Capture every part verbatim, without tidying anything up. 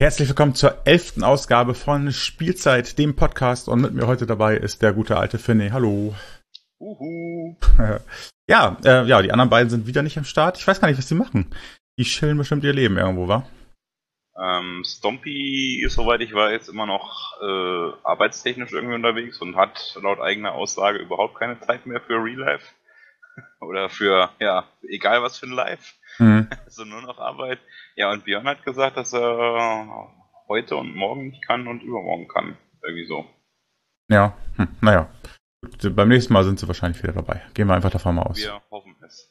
Herzlich willkommen zur elften Ausgabe von Spielzeit, dem Podcast. Und mit mir heute dabei ist der gute alte Finny. Hallo. Uhu. ja, äh, ja, die anderen beiden sind wieder nicht am Start. Ich weiß gar nicht, was sie machen. Die chillen bestimmt ihr Leben irgendwo, wa? Ähm, Stompy ist, soweit ich weiß, immer noch äh, arbeitstechnisch irgendwie unterwegs und hat laut eigener Aussage überhaupt keine Zeit mehr für Real Life. Oder für, ja, egal was für ein Live. Mhm. Also nur noch Arbeit. Ja, und Björn hat gesagt, dass er heute und morgen nicht kann und übermorgen kann. Irgendwie so. Ja, hm, naja. Gut, beim nächsten Mal sind sie wahrscheinlich wieder dabei. Gehen wir einfach davon mal aus. Wir hoffen es.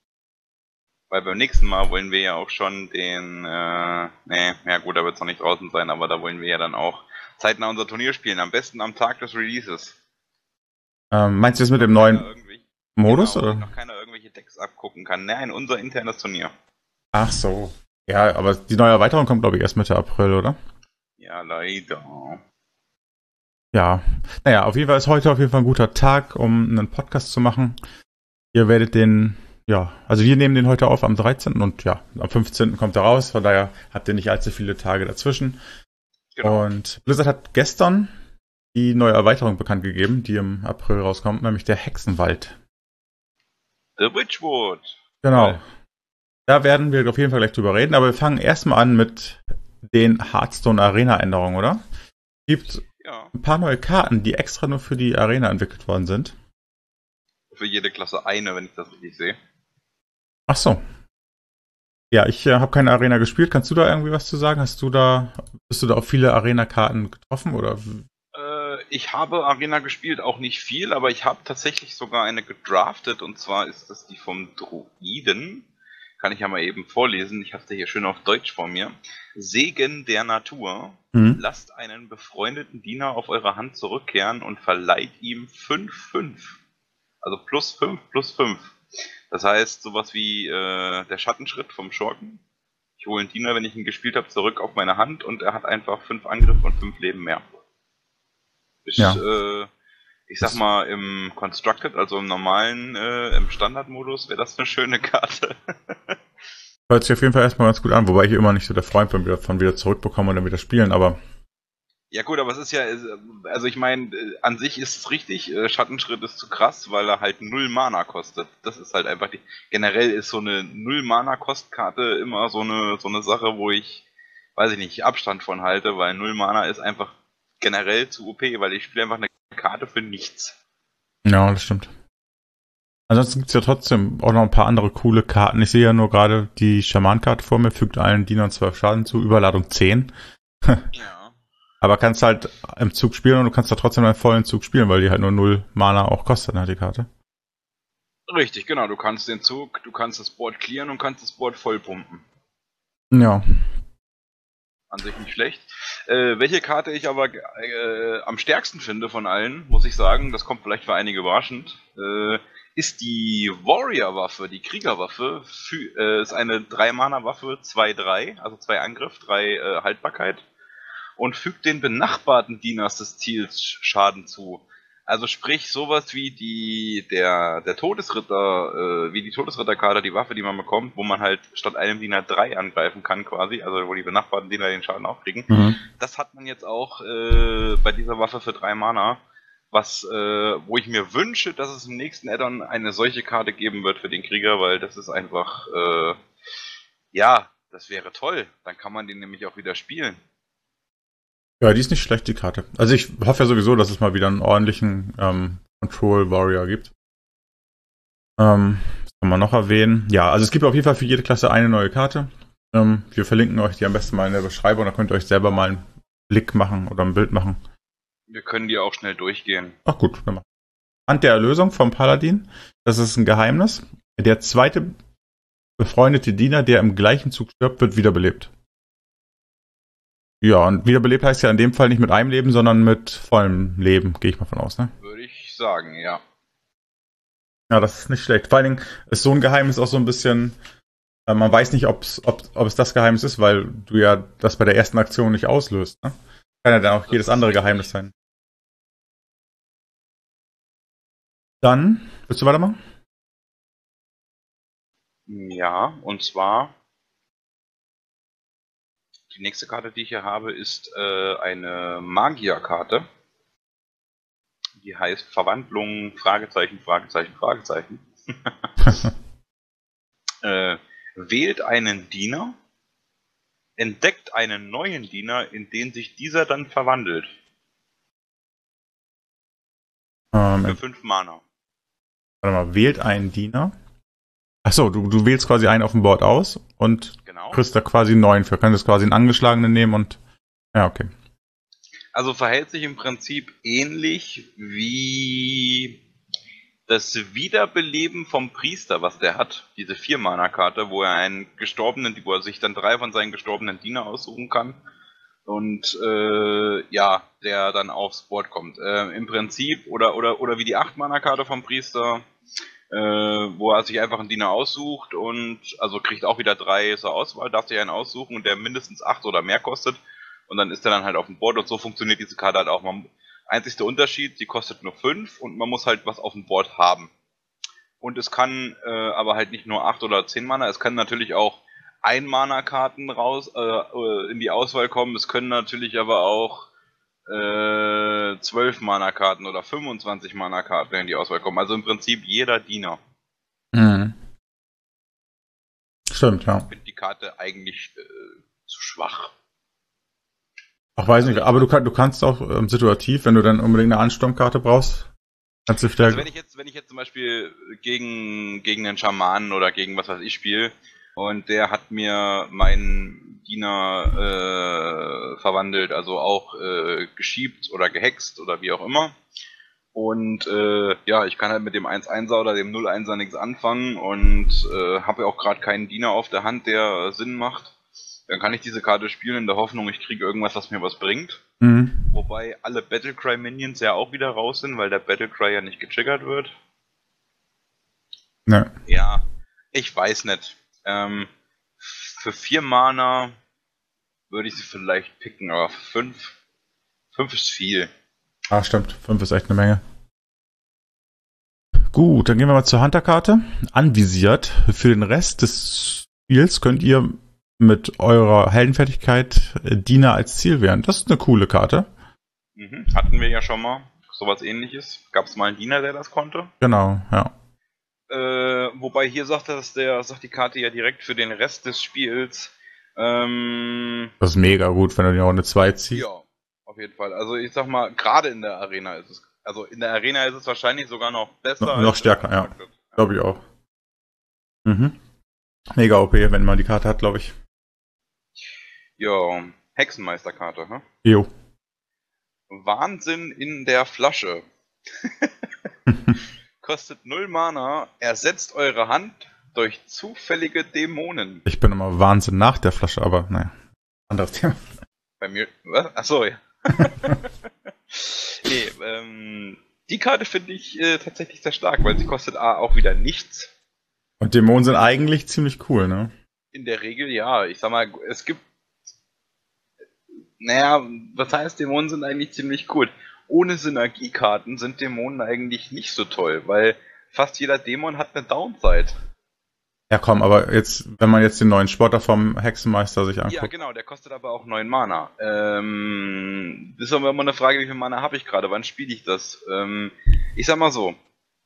Weil beim nächsten Mal wollen wir ja auch schon den, äh, nee, ja gut, da wird es noch nicht draußen sein, aber da wollen wir ja dann auch zeitnah unser Turnier spielen. Am besten am Tag des Releases. Ähm, meinst du das mit dem neuen Modus, genau, oder? wo noch keiner irgendwelche Decks abgucken kann. Nein, unser internes Turnier. Ach so. Ja, aber die neue Erweiterung kommt, glaube ich, erst Mitte April, oder? Ja, leider. Ja, naja, auf jeden Fall ist heute auf jeden Fall ein guter Tag, um einen Podcast zu machen. Ihr werdet den, ja, also wir nehmen den heute auf am dreizehnten und ja, am fünfzehnten kommt er raus, von daher habt ihr nicht allzu viele Tage dazwischen. Genau. Und Blizzard hat gestern die neue Erweiterung bekannt gegeben, die im April rauskommt, nämlich der Hexenwald. The Witchwood. Genau. Cool. Da werden wir auf jeden Fall gleich drüber reden, aber wir fangen erstmal an mit den Hearthstone Arena Änderungen, oder? Gibt ja. ein paar neue Karten, die extra nur für die Arena entwickelt worden sind. Für jede Klasse eine, wenn ich das richtig sehe. Ach so. Ja, ich äh, habe keine Arena gespielt. Kannst du da irgendwie was zu sagen? Hast du da, bist du da auf viele Arena-Karten getroffen, oder? Äh, ich habe Arena gespielt, auch nicht viel, aber ich habe tatsächlich sogar eine gedraftet, und zwar ist das die vom Druiden. Kann ich ja mal eben vorlesen. Ich habe sie hier schön auf Deutsch vor mir. Segen der Natur. Mhm. Lasst einen befreundeten Diener auf eure Hand zurückkehren und verleiht ihm fünf fünf. Also plus fünf plus fünf. Das heißt, sowas wie äh, der Schattenschritt vom Schurken. Ich hole einen Diener, wenn ich ihn gespielt habe, zurück auf meine Hand und er hat einfach fünf Angriff und fünf Leben mehr. Ist, ja. äh, ich sag mal, im Constructed, also im normalen, äh, im Standardmodus, wäre das eine schöne Karte. Hört sich auf jeden Fall erstmal ganz gut an, wobei ich immer nicht so der Freund bin, von wieder zurückbekommen und dann wieder spielen, aber... Ja gut, aber es ist ja, also ich meine, an sich ist es richtig, Schattenschritt ist zu krass, weil er halt null Mana kostet. Das ist halt einfach die, generell ist so eine null Mana Kostkarte immer so eine so eine Sache, wo ich, weiß ich nicht, Abstand von halte, weil null Mana ist einfach generell zu O P, weil ich spiele einfach eine Karte für nichts. Ja, das stimmt. Ansonsten gibt es ja trotzdem auch noch ein paar andere coole Karten. Ich sehe ja nur gerade die Schaman-Karte vor mir, fügt allen Dienern zwölf Schaden zu, Überladung zehn. Ja. Aber kannst halt im Zug spielen und du kannst da trotzdem einen vollen Zug spielen, weil die halt nur null Mana auch kostet, ne, die Karte. Richtig, genau. Du kannst den Zug, du kannst das Board clearen und kannst das Board voll pumpen. Ja. An sich nicht schlecht. Äh, welche Karte ich aber äh, am stärksten finde von allen, muss ich sagen, das kommt vielleicht für einige überraschend, äh, ist die Warrior-Waffe, die Kriegerwaffe. Für, äh, ist eine drei Mana Waffe, zwei drei, also zwei Angriff, drei äh, Haltbarkeit. Und fügt den benachbarten Dieners des Ziels Schaden zu. Also sprich sowas wie die der der Todesritter, äh, wie die Todesritterkarte, die Waffe, die man bekommt, wo man halt statt einem Diener drei angreifen kann quasi, also wo die benachbarten Diener den Schaden auch kriegen. Mhm. Das hat man jetzt auch äh, bei dieser Waffe für drei Mana, was äh, wo ich mir wünsche, dass es im nächsten Add-on eine solche Karte geben wird für den Krieger, weil das ist einfach äh, ja, das wäre toll. Dann kann man den nämlich auch wieder spielen. Ja, die ist nicht schlecht, die Karte. Also ich hoffe ja sowieso, dass es mal wieder einen ordentlichen ähm, Control Warrior gibt. Ähm, das kann man noch erwähnen. Ja, also es gibt auf jeden Fall für jede Klasse eine neue Karte. Ähm, wir verlinken euch die am besten mal in der Beschreibung, da könnt ihr euch selber mal einen Blick machen oder ein Bild machen. Wir können die auch schnell durchgehen. Ach gut, dann machen wir. Hand der Erlösung vom Paladin. Das ist ein Geheimnis. Der zweite befreundete Diener, der im gleichen Zug stirbt, wird wiederbelebt. Ja, und wiederbelebt heißt ja in dem Fall nicht mit einem Leben, sondern mit vollem Leben, gehe ich mal von aus, ne? Würde ich sagen, ja. Ja, das ist nicht schlecht. Vor allen Dingen ist so ein Geheimnis auch so ein bisschen, äh, man weiß nicht, ob's, ob, ob es das Geheimnis ist, weil du ja das bei der ersten Aktion nicht auslöst, ne? Kann ja dann auch das jedes andere richtig. Geheimnis sein. Dann, willst du weitermachen? Ja, und zwar die nächste Karte, die ich hier habe, ist äh, eine Magierkarte. Die heißt Verwandlung, Fragezeichen, Fragezeichen, Fragezeichen. äh, wählt einen Diener, entdeckt einen neuen Diener, in den sich dieser dann verwandelt. Ähm, Für fünf Mana. Warte mal, wählt einen Diener. Achso, du, du wählst quasi einen auf dem Board aus und Genau. kriegst da quasi einen neuen für. Kannst quasi einen angeschlagenen nehmen und. Ja, okay. Also verhält sich im Prinzip ähnlich wie das Wiederbeleben vom Priester, was der hat. Diese vier-Mana-Karte, wo er einen gestorbenen, wo er sich dann drei von seinen gestorbenen Diener aussuchen kann. Und äh, ja, der dann aufs Board kommt. Äh, Im Prinzip, oder, oder, oder wie die acht-Mana-Karte vom Priester, äh, wo er sich einfach einen Diener aussucht und also kriegt auch wieder drei zur Auswahl, darf sich einen aussuchen und der mindestens acht oder mehr kostet. Und dann ist er dann halt auf dem Board und so funktioniert diese Karte halt auch. Man, einzigster Unterschied, sie kostet nur fünf und man muss halt was auf dem Board haben. Und es kann äh, aber halt nicht nur acht oder zehn Mana, es kann natürlich auch ein-Mana-Karten raus äh, in die Auswahl kommen. Es können natürlich aber auch äh, zwölf Mana-Karten oder fünfundzwanzig Mana-Karten in die Auswahl kommen. Also im Prinzip jeder Diener. Mhm. Stimmt, ja. Ich finde die Karte eigentlich äh, zu schwach. Ach, weiß nicht, aber du, kann, du kannst auch ähm, situativ, wenn du dann unbedingt eine Ansturmkarte brauchst, kannst du wieder. Also wenn ich jetzt, wenn ich jetzt zum Beispiel gegen, gegen einen Schamanen oder gegen was weiß ich spiele und der hat mir meinen Diener äh, verwandelt, also auch äh, geschiebt oder gehext oder wie auch immer. Und äh, ja, ich kann halt mit dem eins einser oder dem null einser nichts anfangen und äh, habe ja auch gerade keinen Diener auf der Hand, der äh, Sinn macht. Dann kann ich diese Karte spielen in der Hoffnung, ich kriege irgendwas, was mir was bringt. Mhm. Wobei alle Battlecry Minions ja auch wieder raus sind, weil der Battlecry ja nicht getriggert wird. Ne. Ja, ich weiß nicht. Ähm, für vier Mana würde ich sie vielleicht picken, aber für fünf, fünf ist viel. Ah, stimmt. fünf ist echt eine Menge. Gut, dann gehen wir mal zur Hunter-Karte. Anvisiert. Für den Rest des Spiels könnt ihr mit eurer Heldenfertigkeit äh, Diener als Ziel wählen. Das ist eine coole Karte. Mhm. Hatten wir ja schon mal sowas ähnliches. Gab es mal einen Diener, der das konnte? Genau, ja. Äh, wobei hier sagt das der, sagt die Karte ja direkt für den Rest des Spiels. Ähm, Das ist mega gut, wenn du die Runde zwei ziehst. ja, auf jeden Fall. Also ich sag mal, gerade in der Arena ist es, also in der Arena ist es wahrscheinlich sogar noch besser. No, noch stärker, ja. Glaube ich auch. Mhm. Mega O P, wenn man die Karte hat, glaube ich. Ja, Hexenmeisterkarte, ne? Jo. Wahnsinn in der Flasche. Kostet null Mana, ersetzt eure Hand durch zufällige Dämonen. Ich bin immer Wahnsinn nach der Flasche, aber naja. Anderes Thema. Bei mir, was? Achso, ja. nee, ähm, die Karte finde ich äh, tatsächlich sehr stark, weil sie kostet A auch wieder nichts. Und Dämonen sind eigentlich ziemlich cool, ne? In der Regel ja. Ich sag mal, es gibt. Naja, was heißt, Dämonen sind eigentlich ziemlich cool. Ohne Synergiekarten sind Dämonen eigentlich nicht so toll, weil fast jeder Dämon hat eine Downside. Ja komm, aber jetzt, wenn man jetzt den neuen Sportler vom Hexenmeister sich anguckt. Ja, genau, der kostet aber auch neun Mana. Ähm, das ist aber immer eine Frage, wie viel Mana habe ich gerade, wann spiele ich das? Ähm, ich sag mal so.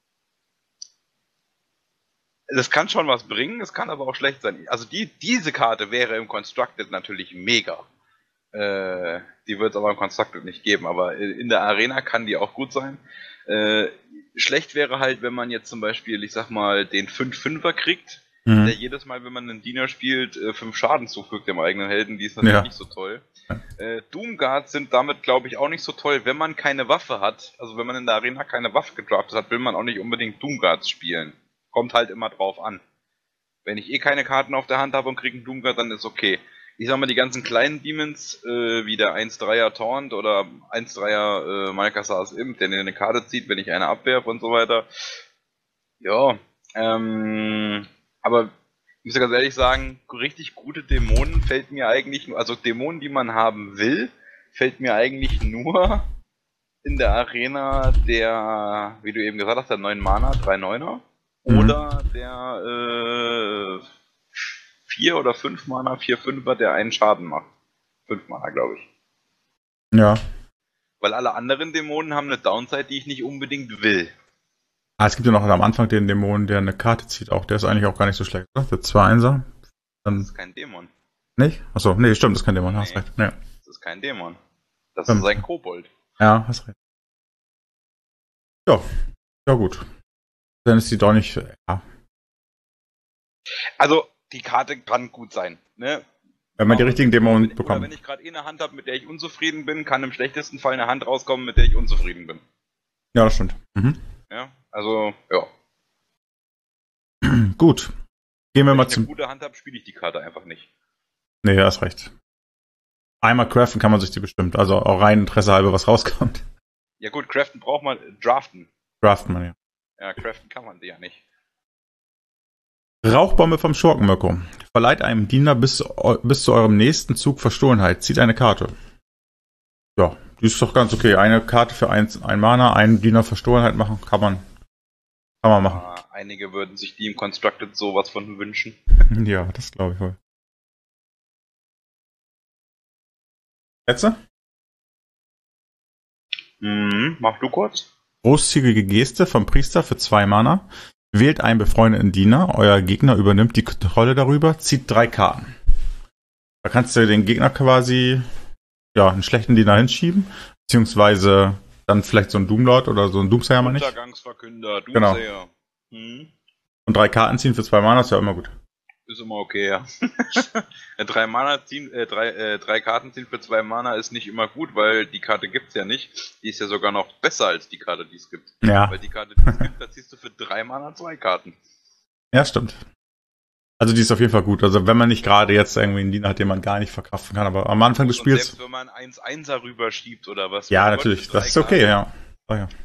Das kann schon was bringen, es kann aber auch schlecht sein. Also die, diese Karte wäre im Constructed natürlich mega. Äh, die wird es aber im Constructed nicht geben, aber in der Arena kann die auch gut sein. Äh, schlecht wäre halt, wenn man jetzt zum Beispiel, ich sag mal, den fünf fünfer kriegt, Mhm. der jedes Mal, wenn man einen Diener spielt, fünf Schaden zufügt dem eigenen Helden, die ist natürlich Ja. nicht so toll. Äh, Doomguards sind damit, glaube ich, auch nicht so toll, wenn man keine Waffe hat. Also wenn man in der Arena keine Waffe gedraftet hat, will man auch nicht unbedingt Doomguards spielen. Kommt halt immer drauf an. Wenn ich eh keine Karten auf der Hand habe und kriege einen Doomguard, dann ist okay. Ich sag mal, die ganzen kleinen Demons, äh, wie der eins dreier Taunt oder eins dreier äh, Malkassar's Imp, der eine Karte zieht, wenn ich eine abwerfe und so weiter. Ja, ähm, aber ich muss ja ganz ehrlich sagen, richtig gute Dämonen fällt mir eigentlich nur, also Dämonen, die man haben will, fällt mir eigentlich nur in der Arena der, wie du eben gesagt hast, der neun Mana, drei Neuner. Mhm. Oder der äh, vier oder fünf Mana, vier Fünfer, der einen Schaden macht. fünf Mana, glaube ich. Ja. Weil alle anderen Dämonen haben eine Downside, die ich nicht unbedingt will. Ah, es gibt ja noch am Anfang den Dämonen, der eine Karte zieht. Auch der ist eigentlich auch gar nicht so schlecht, oder? Der zwei Einser. Dann Das ist kein Dämon. nicht? Achso, nee, stimmt, das ist kein Dämon, hast Nee. recht. Nee. Das ist kein Dämon. Das Stimmt. ist ein Kobold. Ja, hast recht. Ja, ja gut. Dann ist die doch nicht. Ja. Also, die Karte kann gut sein. Ne? Wenn man die richtigen Dämonen Oder bekommt. wenn ich gerade eh eine Hand habe, mit der ich unzufrieden bin, kann im schlechtesten Fall eine Hand rauskommen, mit der ich unzufrieden bin. Ja, das stimmt. Mhm. Ja, also, ja. Gut. Gehen wir Wenn mal ich zum. eine gute Hand habe, spiele ich die Karte einfach nicht. Nee, hast recht. Einmal craften kann man sich die bestimmt. Also auch rein Interesse halber, was rauskommt. Ja gut, craften braucht man, draften. Craften man ja. Ja, craften kann man die ja nicht. Rauchbombe vom Schurkenmirko. Verleiht einem Diener bis, bis zu eurem nächsten Zug Verstohlenheit. Zieht eine Karte. Ja, die ist doch ganz okay. Eine Karte für ein, ein Mana, einen Diener Verstohlenheit machen, kann man, kann man machen. Ah, einige würden sich die im Constructed sowas von wünschen. Ja, das glaube ich wohl. Letzte? Mhm, mach du kurz. Großzügige Geste vom Priester für zwei Mana. Wählt einen befreundeten Diener. Euer Gegner übernimmt die Kontrolle darüber. Zieht drei Karten. Da kannst du den Gegner quasi, ja, einen schlechten Diener hinschieben. Beziehungsweise dann vielleicht so ein Doomlord oder so ein Doomsayer, meine ich. Untergangsverkünder, Genau. Doomsayer. Mhm. Und drei Karten ziehen für zwei Mana ist ja immer gut. Ist immer okay, ja. drei Mana ziehen, äh, drei, äh, drei Karten ziehen für zwei Mana ist nicht immer gut, weil die Karte gibt's ja nicht. Die ist ja sogar noch besser als die Karte, die es gibt. Ja. Weil die Karte, die es gibt, da ziehst du für drei Mana zwei Karten. Ja, stimmt. Also die ist auf jeden Fall gut. Also wenn man nicht gerade jetzt irgendwie einen Diener hat, den man gar nicht verkraften kann, aber am Anfang des Und Spiels. selbst wenn man eins Einser rüberschiebt oder was. Ja, mein natürlich. Gott, für Das drei ist okay, Karten. ja. Oh, ja.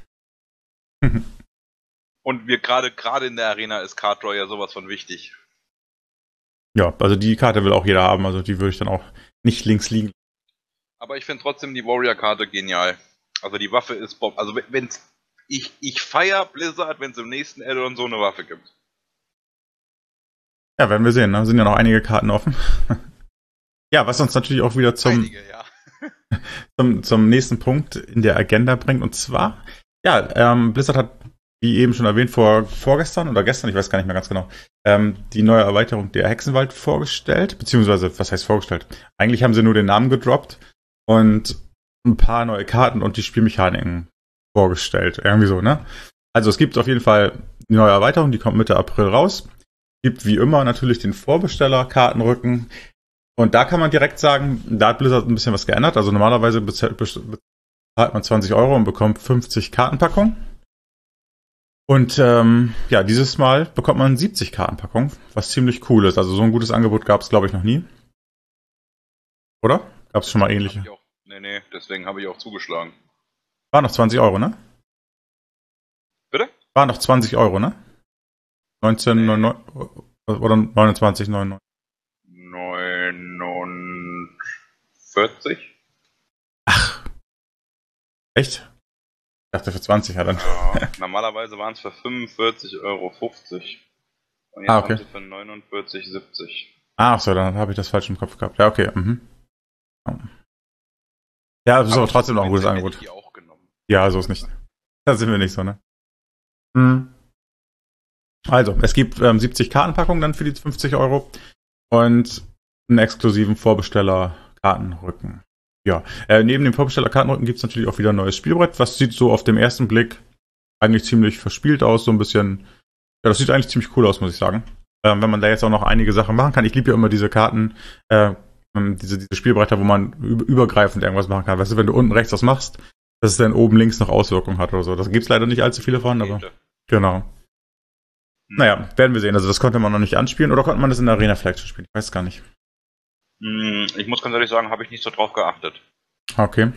Und wir gerade gerade in der Arena ist Card Draw ja sowas von wichtig. Ja, also die Karte will auch jeder haben, also die würde ich dann auch nicht links liegen. Aber ich finde trotzdem die Warrior-Karte genial. Also die Waffe ist Bob. Also wenn- wenn's. Ich, ich feier Blizzard, wenn es im nächsten Add-on so eine Waffe gibt. Ja, werden wir sehen, da sind ja noch einige Karten offen. Ja, was uns natürlich auch wieder zum, Einige, ja. zum, zum nächsten Punkt in der Agenda bringt. Und zwar, ja, ähm, Blizzard hat, wie eben schon erwähnt, vor, vorgestern oder gestern, ich weiß gar nicht mehr ganz genau, ähm, die neue Erweiterung der Hexenwald vorgestellt, beziehungsweise, was heißt vorgestellt? Eigentlich haben sie nur den Namen gedroppt und ein paar neue Karten und die Spielmechaniken vorgestellt. Irgendwie so, ne? Also es gibt auf jeden Fall die neue Erweiterung, die kommt Mitte April raus. Gibt wie immer natürlich den Vorbesteller-Kartenrücken. Und da kann man direkt sagen, da hat Blizzard ein bisschen was geändert. Also normalerweise bezahlt man zwanzig Euro und bekommt fünfzig Kartenpackungen. Und ähm, ja, dieses Mal bekommt man siebzig Kartenpackungen, was ziemlich cool ist. Also so ein gutes Angebot gab es, glaube ich, noch nie. Oder? Gab es schon mal ähnliche? Hab ich auch, nee, nee, deswegen habe ich auch zugeschlagen. War noch zwanzig Euro, ne? Bitte? War noch zwanzig Euro, ne? neunzehn neunundneunzig oder neunundzwanzig neunundneunzig. neunundvierzig? Echt? Ich dachte für zwanzig ja dann. Ja, normalerweise waren es für fünfundvierzig Euro fünfzig. Und jetzt Ah, okay. haben sie für neunundvierzig siebzig. Ah, ach so, dann habe ich das falsch im Kopf gehabt. Ja, okay. Mhm. Ja, das ist aber trotzdem noch ein gutes Angebot. Ich die auch genommen. Ja, so ist nicht. Da sind wir nicht so, ne? Mhm. Also, es gibt ähm, siebzig Kartenpackungen dann für die fünfzig Euro und einen exklusiven Vorbesteller-Kartenrücken. Ja, äh, neben dem Vorbesteller-Kartenrücken gibt es natürlich auch wieder ein neues Spielbrett. Was sieht so auf dem ersten Blick eigentlich ziemlich verspielt aus, so ein bisschen. Ja, das sieht eigentlich ziemlich cool aus, muss ich sagen. Ähm, wenn man da jetzt auch noch einige Sachen machen kann. Ich liebe ja immer diese Karten, äh, diese, diese Spielbretter, wo man übergreifend irgendwas machen kann. Weißt du, wenn du unten rechts was machst, dass es dann oben links noch Auswirkungen hat oder so. Das gibt's leider nicht allzu viele von, aber genau. Hm. Naja, werden wir sehen. Also das konnte man noch nicht anspielen. Oder konnte man das in der Arena vielleicht schon spielen? Ich weiß gar nicht. Ich muss ganz ehrlich sagen, habe ich nicht so drauf geachtet. Okay.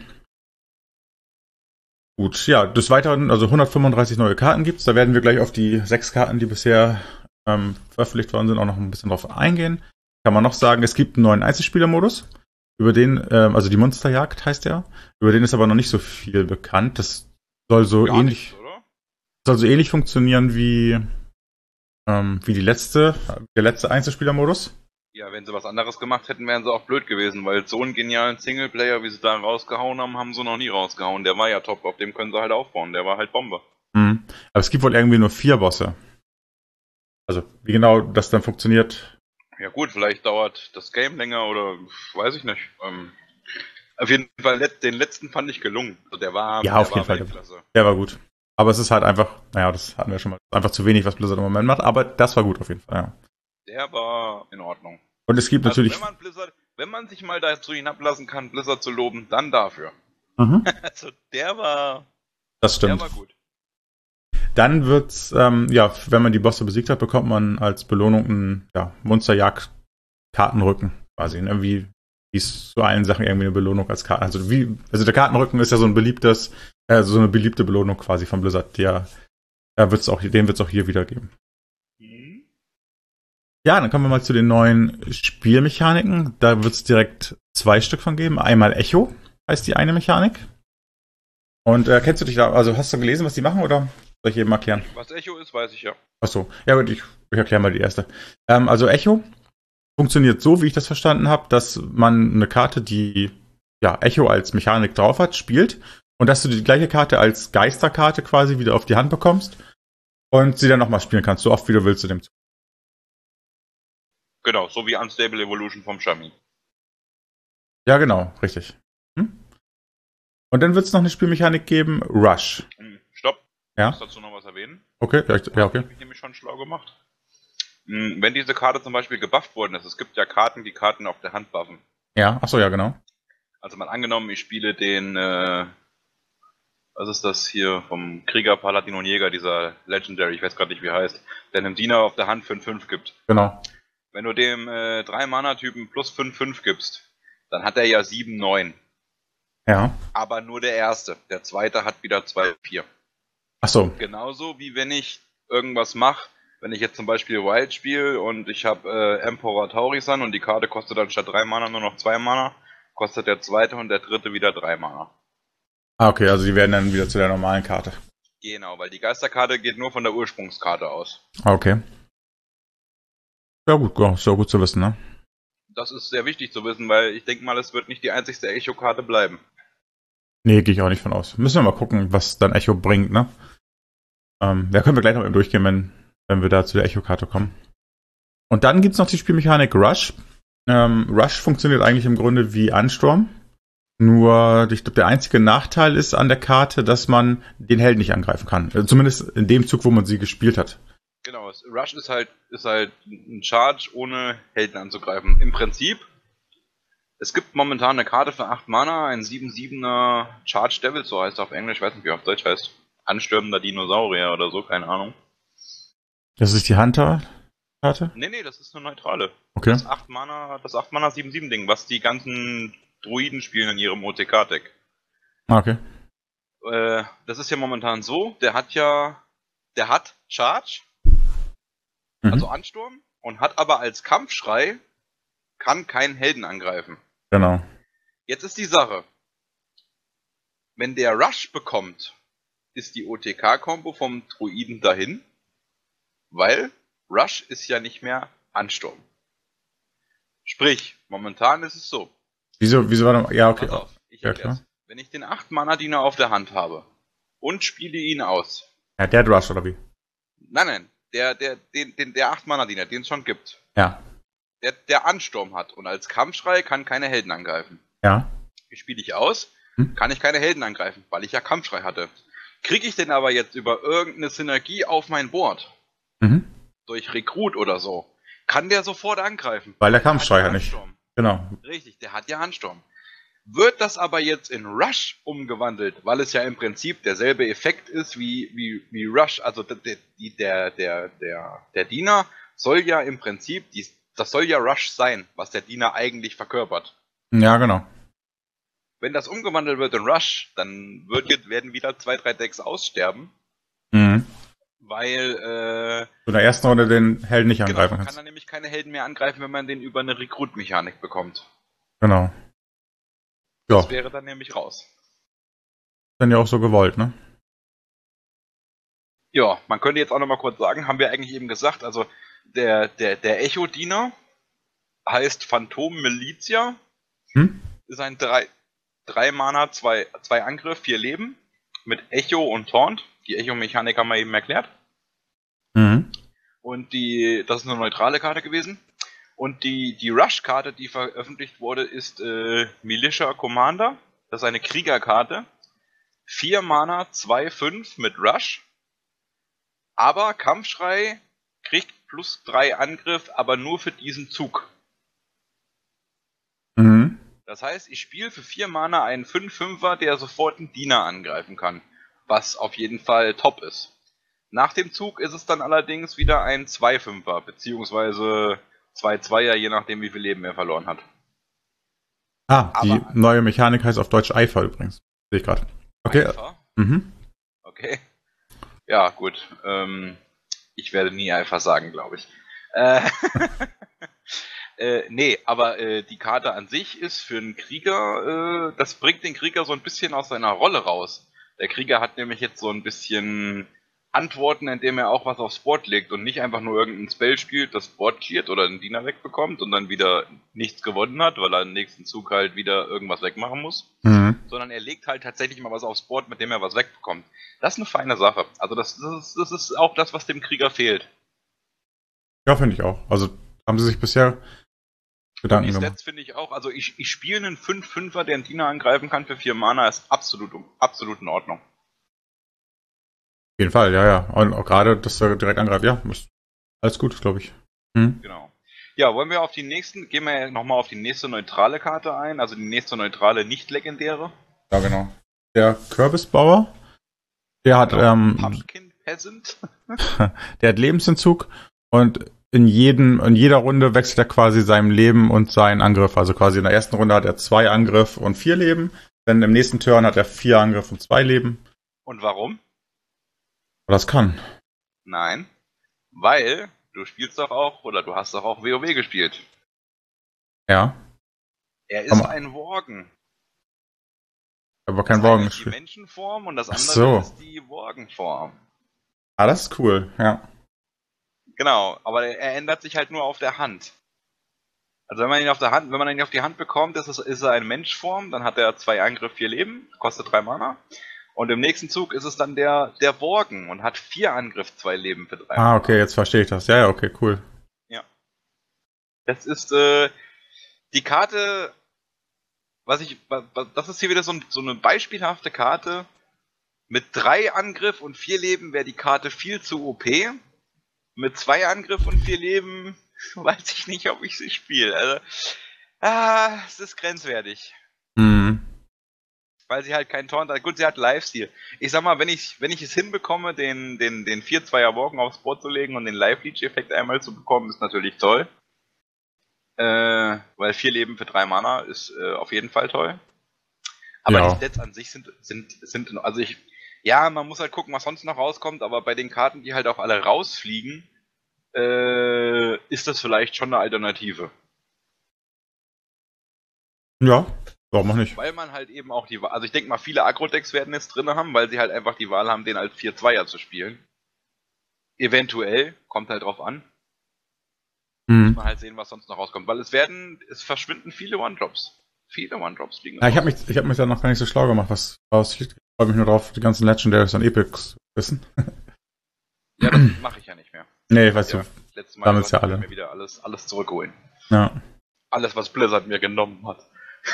Gut, ja, des Weiteren, also hundertfünfunddreißig neue Karten gibt's. Da werden wir gleich auf die sechs Karten, die bisher ähm, veröffentlicht worden sind, auch noch ein bisschen drauf eingehen. Kann man noch sagen, es gibt einen neuen Einzelspielermodus. Über den, ähm, also die Monsterjagd heißt der. Über den ist aber noch nicht so viel bekannt. Das soll so Gar ähnlich, nichts, oder? soll so ähnlich funktionieren wie, ähm, wie die letzte, der letzte Einzelspielermodus. Ja, wenn sie was anderes gemacht hätten, wären sie auch blöd gewesen, weil so einen genialen Singleplayer, wie sie da rausgehauen haben, haben sie noch nie rausgehauen. Der war ja top, auf dem können sie halt aufbauen. Der war halt Bombe. Mhm. Aber es gibt wohl irgendwie nur vier Bosse. Also, wie genau das dann funktioniert. Ja gut, vielleicht dauert das Game länger oder weiß ich nicht. Ähm, auf jeden Fall, den letzten fand ich gelungen. Also der war, Ja, der auf jeden war Fall. Weltklasse. Der war gut. Aber es ist halt einfach, naja, das hatten wir schon mal, einfach zu wenig, was Blizzard im Moment macht. Aber das war gut auf jeden Fall, ja. Der war in Ordnung. Und es gibt Also natürlich. wenn man Blizzard, wenn man sich mal dazu hinablassen kann, Blizzard zu loben, dann dafür. Mhm. Also der war, Das stimmt. der war gut. Dann wird's, ähm, ja, wenn man die Bosse besiegt hat, bekommt man als Belohnung einen ja, Monsterjagd-Kartenrücken quasi. Ne? Wie wie es zu allen Sachen irgendwie eine Belohnung als Karte. Also wie, also der Kartenrücken ist ja so ein beliebtes, äh, so eine beliebte Belohnung quasi von Blizzard. Der, der wird's auch, den wird's auch hier wieder geben. Mhm. Ja, dann kommen wir mal zu den neuen Spielmechaniken. Da wird's direkt zwei Stück von geben. Einmal Echo heißt die eine Mechanik. Und äh, kennst du dich da, also hast du gelesen, was die machen, oder soll ich eben erklären? Was Echo ist, weiß ich ja. Achso, ja gut, ich, ich erkläre mal die erste. Ähm, also Echo funktioniert so, wie ich das verstanden habe, dass man eine Karte, die ja Echo als Mechanik drauf hat, spielt und dass du die gleiche Karte als Geisterkarte quasi wieder auf die Hand bekommst und sie dann nochmal spielen kannst, so oft wie du willst zu dem Zug. Genau, so wie Unstable Evolution vom Shami. Ja, genau, richtig. Hm? Und dann wird es noch eine Spielmechanik geben, Rush. Hm, Stopp. Ja? Ich muss dazu noch was erwähnen. Okay, ja, ich, ja, okay. Das habe ich nämlich schon schlau gemacht. Hm, Wenn diese Karte zum Beispiel gebufft worden ist, es gibt ja Karten, die Karten auf der Hand buffen. Ja, achso, ja, genau. Also mal angenommen, ich spiele den, äh, was ist das hier, vom Krieger, Paladin und Jäger, dieser Legendary, ich weiß gerade nicht, wie er heißt, der einem Diener auf der Hand fünf fünf gibt. Genau. Wenn du dem äh, drei Mana-Typen plus fünf fünf gibst, dann hat er ja sieben neun. Ja. Aber nur der erste. Der zweite hat wieder zwei vier. Achso. Genauso wie wenn ich irgendwas mache, wenn ich jetzt zum Beispiel Wild spiele und ich habe äh, Emperor Taurisan und die Karte kostet dann statt drei Mana nur noch zwei Mana, kostet der zweite und der dritte wieder drei Mana. Ah, okay, also die werden dann wieder zu der normalen Karte. Genau, weil die Geisterkarte geht nur von der Ursprungskarte aus. Ah, okay. Ja gut, ja, ist ja gut zu wissen, ne? Das ist sehr wichtig zu wissen, weil ich denke mal, es wird nicht die einzigste Echo-Karte bleiben. Nee, gehe ich auch nicht von aus. Müssen wir mal gucken, was dann Echo bringt, ne? Ähm, da können wir gleich noch eben durchgehen, wenn, wenn wir da zu der Echo-Karte kommen. Und dann gibt's noch die Spielmechanik Rush. Ähm, Rush funktioniert eigentlich im Grunde wie Ansturm. Nur, ich glaube, der einzige Nachteil ist an der Karte, dass man den Helden nicht angreifen kann. Also zumindest in dem Zug, wo man sie gespielt hat. Genau, Rush ist halt, ist halt ein Charge, ohne Helden anzugreifen. Im Prinzip, es gibt momentan eine Karte für acht Mana, ein sieben siebener Charge Devil, so heißt er auf Englisch, ich weiß nicht, wie er auf Deutsch heißt. Anstürmender Dinosaurier oder so, keine Ahnung. Das ist die Hunter-Karte? Nee, nee, das ist eine neutrale. Okay. Das acht Mana, das acht Mana sieben sieben Ding, was die ganzen Druiden spielen in ihrem O T K-Deck. Ah, okay. Äh, das ist ja momentan so, der hat ja, der hat Charge, Mhm. also Ansturm, und hat aber als Kampfschrei, kann keinen Helden angreifen. Genau. Jetzt ist die Sache, wenn der Rush bekommt, ist die O T K-Kombo vom Druiden dahin, weil Rush ist ja nicht mehr Ansturm. Sprich, momentan ist es so. Wieso, wieso war das? Ja, okay. Pass auf, ich Ja, erklär's. klar. Wenn ich den acht Mana Diener auf der Hand habe und spiele ihn aus. Ja, der hat Rush, oder wie? Nein, nein, der, der, den, den, der acht Mana Diener, den es schon gibt. Ja. Der, der Ansturm hat und als Kampfschrei kann keine Helden angreifen. Ja. Wie spiele ich aus? Hm? Kann ich keine Helden angreifen, weil ich ja Kampfschrei hatte. Kriege ich den aber jetzt über irgendeine Synergie auf mein Board, Mhm. durch Rekrut oder so, kann der sofort angreifen. Weil der Kampfschrei ja hat nicht. Ansturm. Genau. Richtig, der hat ja Ansturm. Wird das aber jetzt in Rush umgewandelt, weil es ja im Prinzip derselbe Effekt ist wie, wie, wie Rush, also der, der, der, der, der Diener soll ja im Prinzip, die, das soll ja Rush sein, was der Diener eigentlich verkörpert. Ja, genau. Wenn das umgewandelt wird in Rush, dann wird, jetzt- werden wieder zwei, drei Decks aussterben, Mhm. weil äh, So in der ersten Runde den Helden nicht genau, angreifen man kann kannst. dann nämlich keine Helden mehr angreifen, wenn man den über eine Rekrut-Mechanik bekommt. Genau. Das Ja, wäre dann nämlich raus. dann ja auch so gewollt, ne? Ja, man könnte jetzt auch noch mal kurz sagen, haben wir eigentlich eben gesagt, also der, der, der Echo-Diener, heißt Phantom Militia. Hm? Ist ein drei Mana, zwei Angriff, vier Leben. Mit Echo und Taunt. Die Echo-Mechanik haben wir eben erklärt. Mhm. Und die, das ist eine neutrale Karte gewesen. Und die, die Rush-Karte, die veröffentlicht wurde, ist äh, Militia Commander. Das ist eine Kriegerkarte. vier Mana, zwei fünf mit Rush. Aber Kampfschrei kriegt plus drei Angriff, aber nur für diesen Zug. Mhm. Das heißt, ich spiele für vier Mana einen fünf fünfer, der sofort einen Diener angreifen kann. Was auf jeden Fall top ist. Nach dem Zug ist es dann allerdings wieder ein zwei fünfer, beziehungsweise zwei zweier, je nachdem wie viel Leben er verloren hat. Ah, die Aber neue Mechanik heißt auf Deutsch Eifer übrigens. Sehe ich gerade. Okay. Eifer? Mhm. Okay. Ja, gut. Ähm, ich werde nie Eifer sagen, glaube ich. Äh, äh, nee, aber äh, die Karte an sich ist für einen Krieger, äh, das bringt den Krieger so ein bisschen aus seiner Rolle raus. Der Krieger hat nämlich jetzt so ein bisschen Antworten, indem er auch was aufs Board legt und nicht einfach nur irgendein Spell spielt, das Board cleart oder einen Diener wegbekommt und dann wieder nichts gewonnen hat, weil er im nächsten Zug halt wieder irgendwas wegmachen muss. Mhm. Sondern er legt halt tatsächlich mal was aufs Board, mit dem er was wegbekommt. Das ist eine feine Sache. Also das, das, ist, das ist auch das, was dem Krieger fehlt. Ja, finde ich auch. Also haben sie sich bisher Gedanken und die gemacht. Stats finde ich auch. Also ich, ich spiele einen fünf fünfer, der einen Diener angreifen kann für vier Mana, ist absolut, absolut in Ordnung. Auf jeden Fall, ja, ja. Und auch gerade, dass er direkt angreift, ja, ist alles gut, glaube ich. Hm? Genau. Ja, wollen wir auf die nächsten, gehen wir nochmal auf die nächste neutrale Karte ein, also die nächste neutrale, nicht legendäre. Ja, genau. Der Kürbisbauer, der hat, genau. ähm, Pumpkin Peasant. der hat Lebensentzug und in jedem, in jeder Runde wechselt er quasi sein Leben und seinen Angriff. Also quasi in der ersten Runde hat er zwei Angriff und vier Leben. Dann im nächsten Turn hat er vier Angriff und zwei Leben. Und warum? Aber das kann. Nein. Weil du spielst doch auch, oder du hast doch auch WoW gespielt. Ja. Er ist Aber ein Worgen. Aber kein das Worgen. ist die Menschenform und das andere so. ist die Worgenform. Ah, das ist cool, ja. Genau, aber er ändert sich halt nur auf der Hand. Also wenn man ihn auf der Hand, wenn man ihn auf die Hand bekommt, ist, es, ist er eine Menschform, dann hat er zwei Angriff, vier Leben, kostet drei Mana. Und im nächsten Zug ist es dann der, der Worgen und hat vier Angriff, zwei Leben für drei Mana. Ah, okay, jetzt verstehe ich das. Ja, ja, okay, cool. Ja. Das ist, äh, die Karte, was ich, was, das ist hier wieder so, ein, so eine beispielhafte Karte. Mit drei Angriff und vier Leben wäre die Karte viel zu O P. Mit zwei Angriff und vier Leben weiß ich nicht, ob ich sie spiele. Also, ah, es ist grenzwertig. Mhm. Weil sie halt keinen Taunt hat. Gut, sie hat Lifesteal. Ich sag mal, wenn ich, wenn ich es hinbekomme, den, den, den vier zweier Worgen aufs Board zu legen und den Life-Leech-Effekt einmal zu bekommen, ist natürlich toll. Äh, weil vier Leben für drei Mana ist äh, auf jeden Fall toll. Aber ja. die Stats an sich sind, sind, sind, also ich, ja, man muss halt gucken, was sonst noch rauskommt, aber bei den Karten, die halt auch alle rausfliegen, äh, ist das vielleicht schon eine Alternative. Ja, warum auch nicht? Weil man halt eben auch die, also ich denke mal, viele Agro-Decks werden es drin haben, weil sie halt einfach die Wahl haben, den als vier zweier zu spielen. Eventuell, kommt halt drauf an. Mhm. Muss man halt sehen, was sonst noch rauskommt. Weil es werden, es verschwinden viele One-Drops. Viele One-Drops fliegen. Ja, ich habe mich, ich hab mich da noch gar nicht so schlau gemacht, was rausfliegt. Ich freue mich nur drauf, die ganzen Legendaries und Epics wissen. Ja, das mache ich ja nicht mehr. Nee, ich weiß ja, nicht. Letztes Mal Sammelst ja alle. mir wieder alles, alles zurückholen. Ja. Alles, was Blizzard mir genommen hat.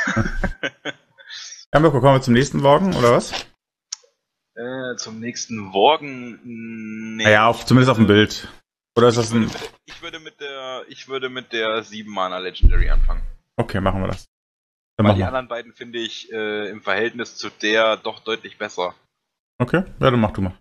Ja, Mirko, kommen wir zum nächsten Worgen, oder was? Äh, zum nächsten Worgen. Nee. Naja, auf, zumindest auf dem Bild. Oder ist das ich, würde ein. mit, ich würde mit der, ich würde mit der sieben Mana Legendary anfangen. Okay, machen wir das. Dann Weil machen die wir. anderen beiden finde ich äh, im Verhältnis zu der doch deutlich besser. Okay, ja, dann mach du mal.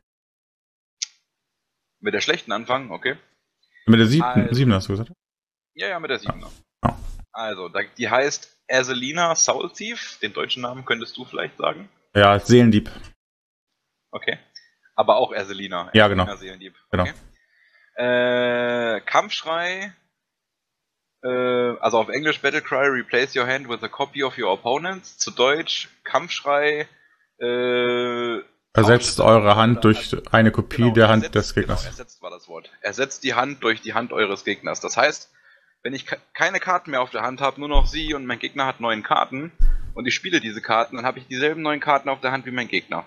Mit der schlechten anfangen, okay? Mit der sieben, Also- sieben hast du gesagt? Ja, ja, mit der sieben. Ah. Also, da, die heißt Azalina Soul Thief. Den deutschen Namen könntest du vielleicht sagen. Ja, als Seelendieb. Okay. Aber auch Azalina. Ja, Azalina genau. Seelendieb. Genau. Okay. Äh, Kampfschrei. Äh, also auf Englisch Battlecry, replace your hand with a copy of your opponents. Zu Deutsch Kampfschrei. Äh, Ersetzt eure Hand durch eine Kopie Genau, der Hand ersetzt, des Gegners. Genau, ersetzt war das Wort. Ersetzt die Hand durch die Hand eures Gegners. Das heißt, wenn ich ke- keine Karten mehr auf der Hand habe, nur noch sie und mein Gegner hat neun Karten und ich spiele diese Karten, dann habe ich dieselben neun Karten auf der Hand wie mein Gegner.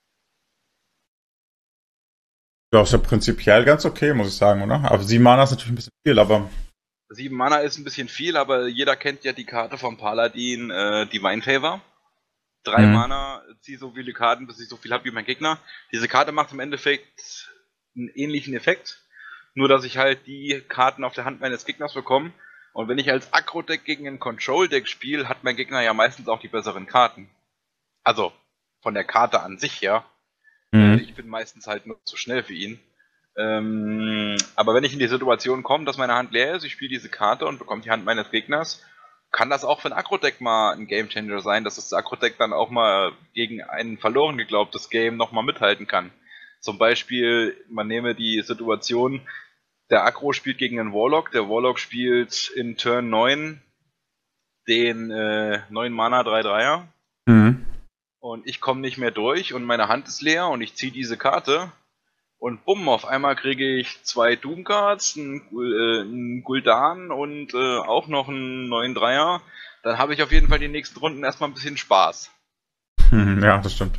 Ja, ist ja prinzipiell ganz okay, muss ich sagen, oder? Aber sieben Mana ist natürlich ein bisschen viel, aber. Sieben Mana ist ein bisschen viel, aber jeder kennt ja die Karte vom Paladin, äh, Divine Favor. Drei Mhm. Mana, zieh so viele Karten, bis ich so viel habe wie mein Gegner. Diese Karte macht im Endeffekt einen ähnlichen Effekt, nur dass ich halt die Karten auf der Hand meines Gegners bekomme. Und wenn ich als Aggro-Deck gegen ein Control-Deck spiele, hat mein Gegner ja meistens auch die besseren Karten. Also, von der Karte an sich, ja. Äh, Mhm. ich bin meistens halt nur zu schnell für ihn. Ähm, aber wenn ich in die Situation komme, dass meine Hand leer ist, ich spiele diese Karte und bekomme die Hand meines Gegners, kann das auch für ein Agro-Deck mal ein Gamechanger sein, dass das Agro-Deck dann auch mal gegen ein verloren geglaubtes Game nochmal mithalten kann. Zum Beispiel, man nehme die Situation, der Agro spielt gegen einen Warlock, der Warlock spielt in Turn neun den äh, neun Mana drei Dreier Mhm. und ich komme nicht mehr durch und meine Hand ist leer und ich ziehe diese Karte und bumm, auf einmal kriege ich zwei Doomguards, einen, Gul- äh, einen Gul'dan und äh, auch noch einen neun Dreier. Dann habe ich auf jeden Fall die nächsten Runden erstmal ein bisschen Spaß. Mhm. Ja, das stimmt.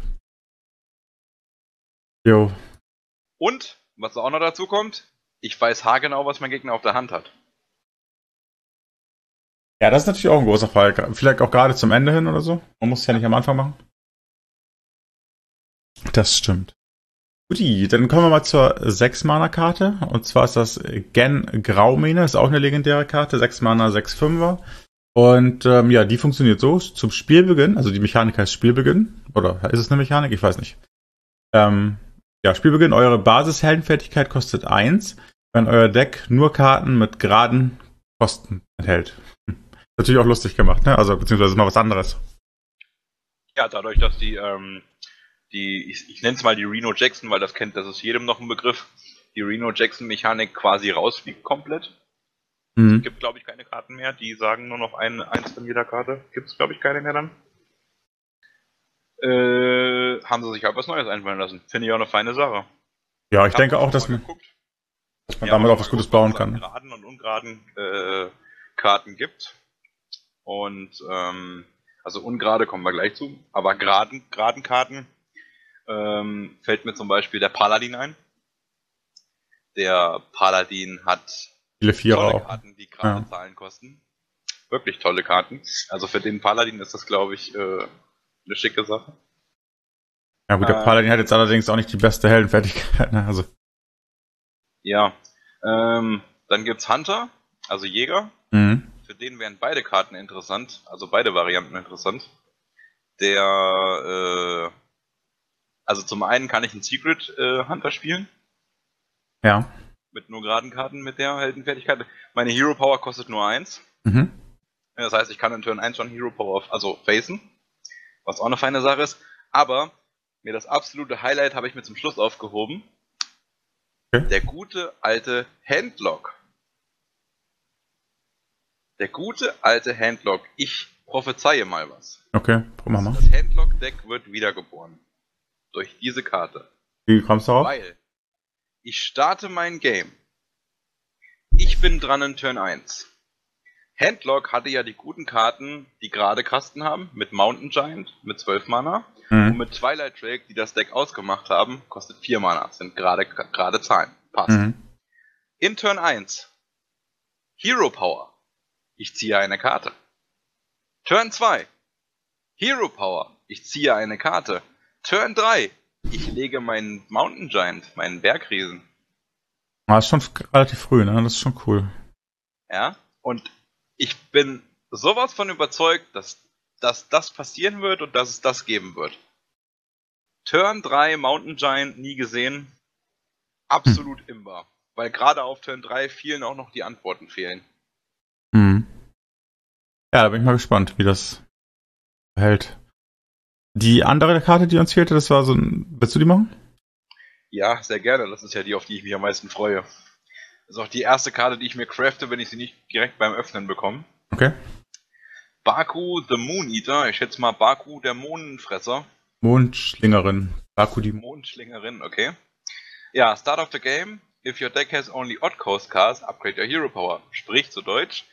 Jo. Und, was auch noch dazu kommt, ich weiß haargenau, was mein Gegner auf der Hand hat. Ja, das ist natürlich auch ein großer Fall. Vielleicht auch gerade zum Ende hin oder so. Man muss es ja nicht am Anfang machen. Das stimmt. Guti, dann kommen wir mal zur sechs Mana Karte. Und zwar ist das Gen Graumene. Ist auch eine legendäre Karte. sechs Mana, sechs Fünfer. Und ähm, ja, die funktioniert so. Zum Spielbeginn, also die Mechanik heißt Spielbeginn. Oder ist es eine Mechanik? Ich weiß nicht. Ähm, ja, Spielbeginn. Eure Basisheldenfertigkeit kostet eins, wenn euer Deck nur Karten mit geraden Kosten enthält. Natürlich auch lustig gemacht, ne? Also beziehungsweise mal was anderes. Ja, dadurch, dass die, ähm, die, ich, ich nenne es mal die Reno Jackson, weil das kennt, das ist jedem noch ein Begriff, die Reno Jackson Mechanik quasi rausfliegt komplett. Mhm. Gibt, glaube ich, keine Karten mehr, die sagen nur noch ein, eins von jeder Karte. Gibt es, glaube ich, keine mehr dann. Äh, haben sie sich halt was Neues einfallen lassen. Finde ich auch eine feine Sache. Ja, ich Hab denke auch, schon dass mal man, geguckt. dass man Ja, damit aber auch schon was mal Gutes geguckt, bauen was es an kann. geraden und ungeraden äh, Karten gibt. Und ähm, also ungerade kommen wir gleich zu, aber geraden, geraden Karten ähm, fällt mir zum Beispiel der Paladin ein. Der Paladin hat Viele Vierer tolle auch. Karten, die gerade Ja. Zahlen kosten. Wirklich tolle Karten. Also für den Paladin ist das, glaube ich, äh, eine schicke Sache. Ja gut, der Paladin hat Ähm, jetzt allerdings auch nicht die beste Heldenfertigkeit. Ne? Also. Ja. Ähm, dann gibt's Hunter, also Jäger. Mhm. Für den wären beide Karten interessant, also beide Varianten interessant. Der, äh, also zum einen kann ich einen Secret äh, Hunter spielen, Ja. mit nur geraden Karten mit der Heldenfertigkeit. Meine Hero Power kostet nur eins. Mhm. Das heißt, ich kann in Turn eins schon Hero Power, auf, also facen, was auch eine feine Sache ist. Aber mir das absolute Highlight habe ich mir zum Schluss aufgehoben. Okay. Der gute alte Handlock. Der gute alte Handlock. Ich prophezeie mal was. Okay, mach mal. Das Handlock-Deck wird wiedergeboren. Durch diese Karte. Wie kommst du darauf? Weil ich starte mein Game. Ich bin dran in Turn eins. Handlock hatte ja die guten Karten, die gerade Kasten haben, mit Mountain Giant, mit zwölf Mana. Mhm. Und mit Twilight Drake, die das Deck ausgemacht haben, kostet vier Mana. Sind gerade gerade Zahlen. Passt. Mhm. In Turn eins. Hero Power. Ich ziehe eine Karte. Turn zwei. Hero Power. Ich ziehe eine Karte. Turn drei. Ich lege meinen Mountain Giant, meinen Bergriesen. Ah, ist schon f- relativ früh, ne? Das ist schon cool. Ja. Und ich bin sowas von überzeugt, dass, dass das passieren wird und dass es das geben wird. Turn drei Mountain Giant nie gesehen. Absolut hm. imbar. Weil gerade auf Turn drei vielen auch noch die Antworten fehlen. Mhm. Ja, da bin ich mal gespannt, wie das hält. Die andere Karte, die uns fehlte, das war so ein. Willst du die machen? Ja, sehr gerne. Das ist ja die, auf die ich mich am meisten freue. Das ist auch die erste Karte, die ich mir crafte, wenn ich sie nicht direkt beim Öffnen bekomme. Okay. Baku the Moon Eater. Ich schätze mal Baku der Mondfresser. Mondschlingerin. Baku die Mondschlingerin, okay. Ja, Start of the Game. If your deck has only odd cost cards, upgrade your hero power. Sprich zu Deutsch.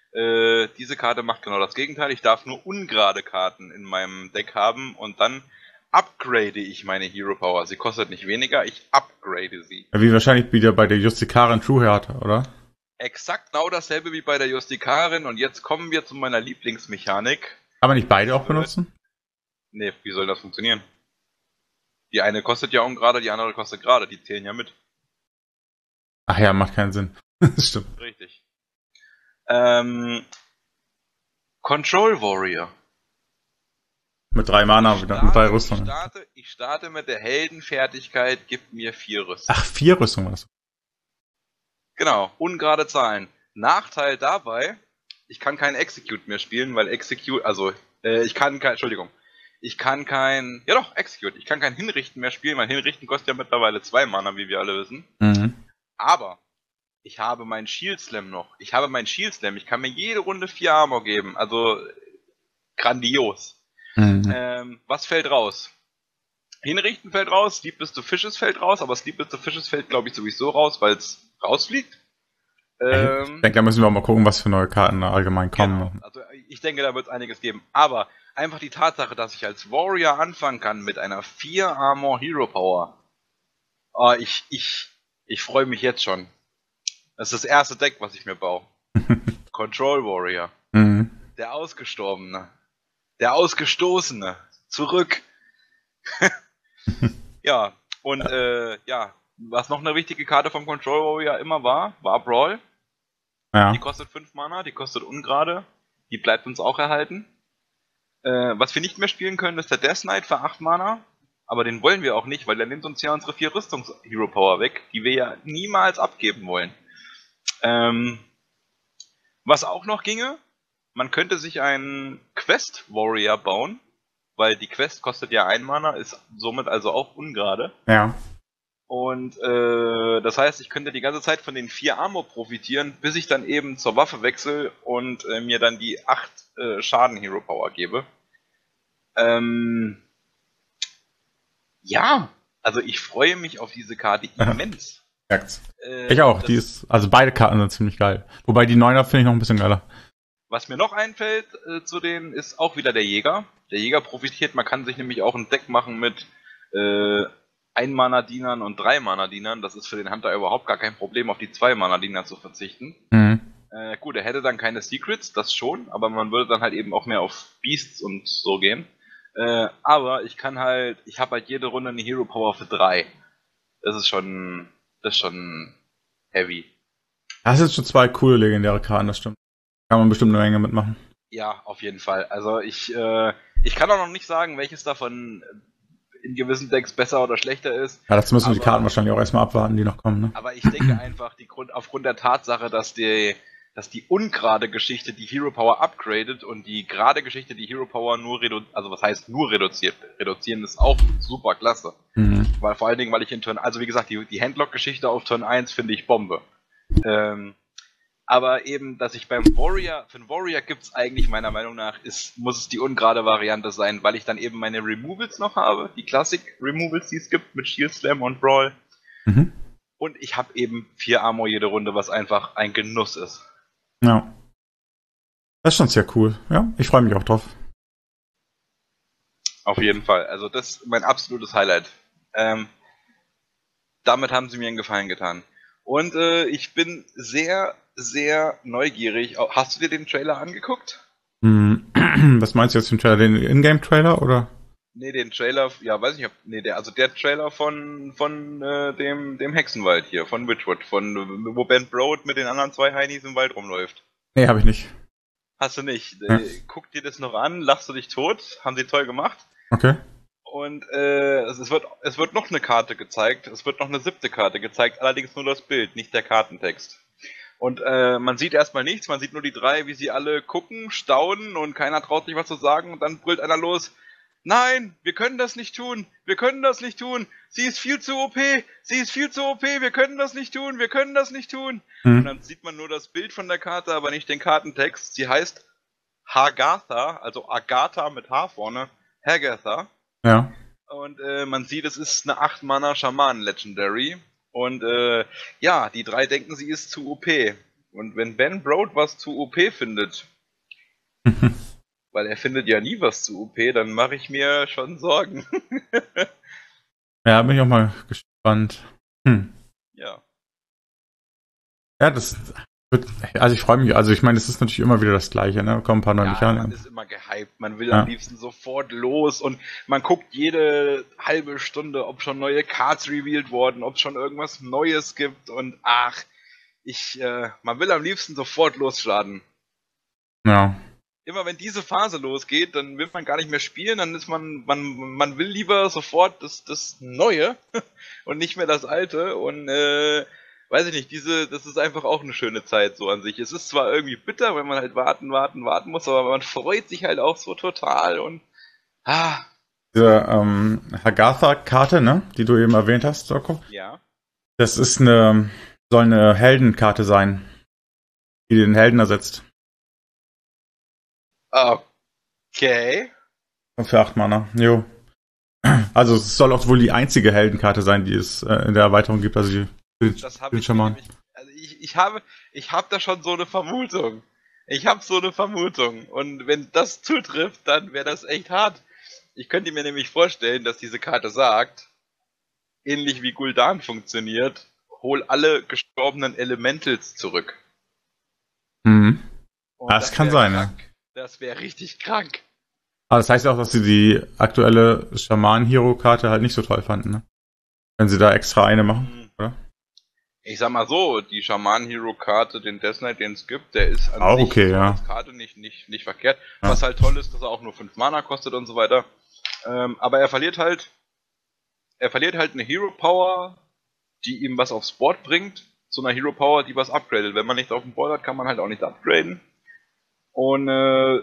Äh, diese Karte macht genau das Gegenteil. Ich darf nur ungerade Karten in meinem Deck haben und dann upgrade ich meine Hero Power. Sie kostet nicht weniger, ich upgrade sie. Wie wahrscheinlich wieder bei der Justikarin True Heart, oder? Exakt genau dasselbe wie bei der Justikarin. Und jetzt kommen wir zu meiner Lieblingsmechanik. Kann man nicht beide auch benutzen? Nee, wie soll das funktionieren? Die eine kostet ja ungerade, die andere kostet gerade. Die zählen ja mit. Ach ja, macht keinen Sinn. Das stimmt. Richtig. Ähm, Control Warrior. Mit drei Mana, Ich mit starte, drei ich, Rüstungen. starte, ich starte mit der Heldenfertigkeit, gib mir vier Rüstungen. Ach, vier Rüstungen war das. Genau, ungerade Zahlen. Nachteil dabei, ich kann kein Execute mehr spielen, weil Execute, also, äh, ich kann kein, Entschuldigung, ich kann kein, ja doch, Execute, ich kann kein Hinrichten mehr spielen, weil Hinrichten kostet ja mittlerweile zwei Mana, wie wir alle wissen. Mhm. Aber ich habe meinen Shield Slam noch. Ich habe meinen Shield Slam, ich kann mir jede Runde vier Armor geben, also grandios. Mhm. Ähm, was fällt raus? Hinrichten fällt raus, Sleepless to Fishes fällt raus, aber Sleepless to Fishes fällt, glaube ich, sowieso raus, weil es rausfliegt. Ähm, Ich denke, da müssen wir auch mal gucken, was für neue Karten da allgemein kommen. Genau. Also ich denke, da wird es einiges geben. Aber einfach die Tatsache, dass ich als Warrior anfangen kann mit einer vier Armor Hero Power. Oh, ich, ich, ich freue mich jetzt schon. Das ist das erste Deck, was ich mir baue. Control Warrior. Mhm. Der Ausgestorbene. Der Ausgestoßene. Zurück. Ja, und äh, ja, was noch eine wichtige Karte vom Control Warrior immer war, war Brawl. Ja. Die kostet fünf Mana, die kostet ungerade. Die bleibt uns auch erhalten. Äh, was wir nicht mehr spielen können, ist der Death Knight für acht Mana. Aber den wollen wir auch nicht, weil der nimmt uns ja unsere vier Rüstungs-Hero-Power weg, die wir ja niemals abgeben wollen. Ähm, was auch noch ginge, man könnte sich einen Quest-Warrior bauen, weil die Quest kostet ja ein Mana, ist somit also auch ungerade. Ja. Und äh, das heißt, ich könnte die ganze Zeit von den vier Armor profitieren, bis ich dann eben zur Waffe wechsle und äh, mir dann die acht äh, Schaden Hero Power gebe. Ähm, ja, also ich freue mich auf diese Karte immens. Merkt's. Äh, Ich auch, das, die ist, also beide Karten sind ziemlich geil. Wobei die Neuner finde ich noch ein bisschen geiler. Was mir noch einfällt äh, zu denen, ist auch wieder der Jäger. Der Jäger profitiert, man kann sich nämlich auch ein Deck machen mit äh, ein Mana-Dienern und drei Mana-Dienern. Das ist für den Hunter überhaupt gar kein Problem, auf die zwei Mana-Diener zu verzichten. Mhm. Äh, gut, er hätte dann keine Secrets, das schon, aber man würde dann halt eben auch mehr auf Beasts und so gehen. Äh, aber ich kann halt, ich habe halt jede Runde eine Hero Power für drei. Das ist schon, das ist schon heavy. Das sind schon zwei coole legendäre Karten, das stimmt. Kann man bestimmt eine Menge mitmachen. Ja, auf jeden Fall. Also ich, äh, ich kann auch noch nicht sagen, welches davon in gewissen Decks besser oder schlechter ist. Ja, dazu müssen wir aber, die Karten wahrscheinlich auch erstmal abwarten, die noch kommen, ne? Aber ich denke einfach, die Grund, aufgrund der Tatsache, dass die, dass die ungerade Geschichte die Hero Power upgradet und die gerade Geschichte die Hero Power nur reduziert, also was heißt nur reduziert? Reduzieren ist auch super klasse. Mhm. Weil vor allen Dingen, weil ich in Turn, also wie gesagt, die, die Handlock-Geschichte auf Turn eins finde ich Bombe. Ähm, aber eben, dass ich beim Warrior, für einen Warrior gibt es eigentlich meiner Meinung nach, ist, muss es die ungerade Variante sein, weil ich dann eben meine Removals noch habe, die Classic-Removals, die es gibt mit Shield Slam und Brawl. Mhm. Und ich habe eben vier Armor jede Runde, was einfach ein Genuss ist. Ja. Das ist schon sehr cool. Ja, ich freue mich auch drauf. Auf jeden Fall. Also das ist mein absolutes Highlight. Ähm, damit haben sie mir einen Gefallen getan. Und äh, ich bin sehr, sehr neugierig. Hast du dir den Trailer angeguckt? Hm. Was meinst du jetzt den Trailer? Den Ingame-Trailer oder? Nee, den Trailer, ja, weiß nicht, ob, nee, der, also der Trailer von, von äh, dem, dem Hexenwald hier, von Witchwood, von, wo Ben Broad mit den anderen zwei Heinis im Wald rumläuft. Nee, habe ich nicht. Hast du nicht. Ja. Äh, guck dir das noch an, lachst du dich tot, haben sie toll gemacht. Okay. Und äh, es, wird, es wird noch eine Karte gezeigt, es wird noch eine siebte Karte gezeigt, allerdings nur das Bild, nicht der Kartentext. Und äh, man sieht erstmal nichts, man sieht nur die drei, wie sie alle gucken, staunen und keiner traut sich was zu sagen und dann brüllt einer los: Nein, wir können das nicht tun, wir können das nicht tun, sie ist viel zu O P, sie ist viel zu O P, wir können das nicht tun, wir können das nicht tun. Mhm. Und dann sieht man nur das Bild von der Karte, aber nicht den Kartentext. Sie heißt Hagatha, also Agatha mit H vorne, Hagatha. Ja. Und äh, man sieht, es ist eine acht Mana Schamanen Legendary. Und äh, ja, die drei denken, sie ist zu O P. Und wenn Ben Brode was zu O P findet, weil er findet ja nie was zu O P, dann mache ich mir schon Sorgen. Ja, bin ich auch mal gespannt. Hm. Ja. Ja, das wird, also ich freue mich, also ich meine, es ist natürlich immer wieder das Gleiche, ne? Kommen ein paar neue Ja, Mechaniken. man ist immer gehypt, man will Ja. am liebsten sofort los und man guckt jede halbe Stunde, ob schon neue Cards revealed wurden, ob es schon irgendwas Neues gibt und ach, ich, äh, man will am liebsten sofort losstarten. Ja. Immer wenn diese Phase losgeht, dann will man gar nicht mehr spielen, dann ist man, man, man will lieber sofort das, das Neue und nicht mehr das Alte und, äh, weiß ich nicht, diese, das ist einfach auch eine schöne Zeit so an sich. Es ist zwar irgendwie bitter, wenn man halt warten, warten, warten muss, aber man freut sich halt auch so total und, ah. Diese, ähm, Hagatha-Karte, ne, die du eben erwähnt hast, Soko. Ja. Das ist eine, soll eine Heldenkarte sein, die den Helden ersetzt. Okay. Für acht Mana, jo. Also es soll auch wohl die einzige Heldenkarte sein, die es äh, in der Erweiterung gibt, also die, Das habe den ich Schaman. nämlich, also ich, ich habe, ich habe da schon so eine Vermutung. Ich habe so eine Vermutung. Und wenn das zutrifft, dann wäre das echt hart. Ich könnte mir nämlich vorstellen, dass diese Karte sagt, ähnlich wie Gul'dan funktioniert, hol alle gestorbenen Elementals zurück. Mhm. Und Ja, das kann wär sein, krank. ja. Das wäre richtig krank. Aber das heißt auch, dass sie die aktuelle Schaman-Hero-Karte halt nicht so toll fanden, ne? Wenn sie da extra eine machen, oder? Ich sag mal so, die Shaman-Hero-Karte, den Death Knight, den es gibt, der ist an Auch sich okay, so ja. als Karte nicht, nicht, nicht verkehrt. Ja. Was halt toll ist, dass er auch nur fünf Mana kostet und so weiter. Ähm, aber er verliert halt, er verliert halt eine Hero-Power, die ihm was aufs Board bringt, zu einer Hero-Power, die was upgradet. Wenn man nichts auf dem Board hat, kann man halt auch nicht upgraden. Und äh,